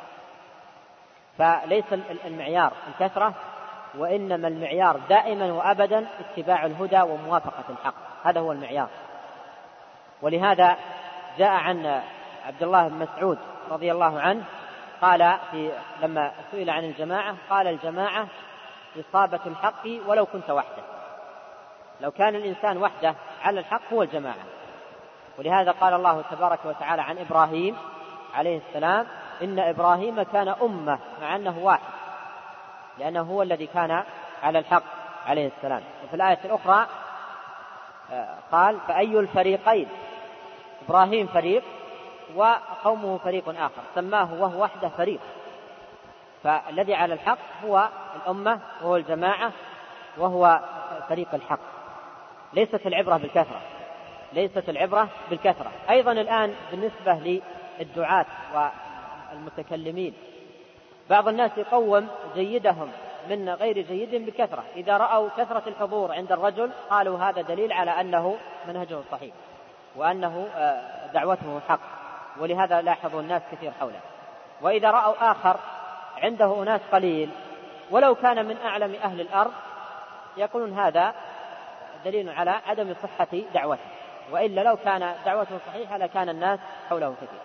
فليس المعيار الكثرة، وإنما المعيار دائما وأبدا اتباع الهدى وموافقة الحق، هذا هو المعيار. ولهذا جاء عن عبد الله بن مسعود رضي الله عنه قال في لما سئل عن الجماعة قال: الجماعة إصابة الحق ولو كنت وحده. لو كان الإنسان وحده على الحق هو الجماعة. ولهذا قال الله تبارك وتعالى عن إبراهيم عليه السلام: إن إبراهيم كان أمة، مع أنه واحد، لأنه هو الذي كان على الحق عليه السلام. وفي الآية الأخرى قال: فأي الفريقين، إبراهيم فريق وقومه فريق آخر، سماه وهو وحده فريق. فالذي على الحق هو الأمة وهو الجماعة وهو فريق الحق. ليست العبرة بالكثرة ليست العبرة بالكثرة أيضا الآن بالنسبة للدعاة والمتكلمين، بعض الناس يقوم جيدهم من غير جيد بكثرة. إذا رأوا كثرة الحضور عند الرجل قالوا هذا دليل على أنه منهجه صحيح وأنه دعوته حق، ولهذا لاحظوا الناس كثير حوله. وإذا رأوا آخر عنده أناس قليل ولو كان من أعلم أهل الأرض يقولون هذا دليل على عدم صحة دعوته، وإلا لو كان دعوته صحيحة لكان الناس حوله كثير.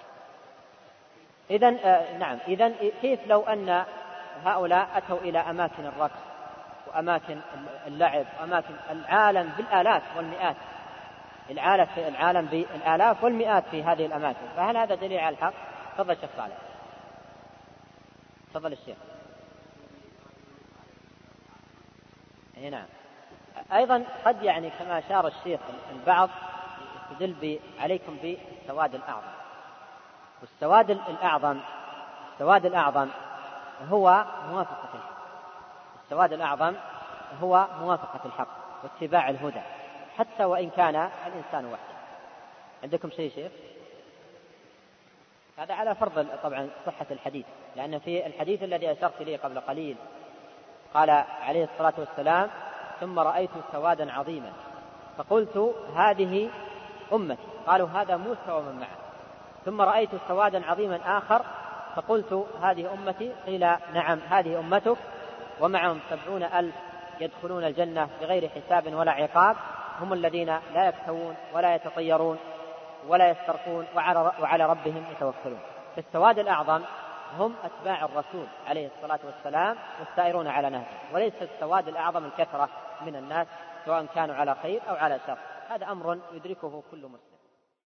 إذن آه نعم إذن كيف لو أن هؤلاء أتوا إلى أماكن الرقص وأماكن اللعب وأماكن العالم بالآلاف والمئات، العالم في العالم بالآلاف والمئات في هذه الأماكن، فهل هذا دليل على الحق؟ تفضل الشيخ صالح. تفضل الشيخ. اي نعم. أيضا قد يعني كما أشار الشيخ البعض يستدل عليكم بالسواد الأعظم، والسواد الأعظم السواد الأعظم هو موافقة الحق. السواد الأعظم هو موافقة الحق واتباع الهدى حتى وإن كان الإنسان وحده. عندكم شيء شيخ؟ هذا على فرض طبعا صحة الحديث، لأن في الحديث الذي أشرت إليه قبل قليل قال عليه الصلاة والسلام: ثم رأيت سوادا عظيما فقلت هذه أمتي، قالوا هذا موسى ومن معه. ثم رأيت سوادا عظيما آخر فقلت هذه أمتي، قيل نعم هذه أمتك، ومعهم سبعون ألف يدخلون الجنة بغير حساب ولا عقاب، هم الذين لا يكتوون ولا يتطيرون ولا يسترقون وعلى ربهم يتوكلون. فالسواد الأعظم هم أتباع الرسول عليه الصلاة والسلام والسائرون على نهجه، وليس السواد الأعظم الكثرة من الناس سواء كانوا على خير أو على شر. هذا أمر يدركه كل مسلم.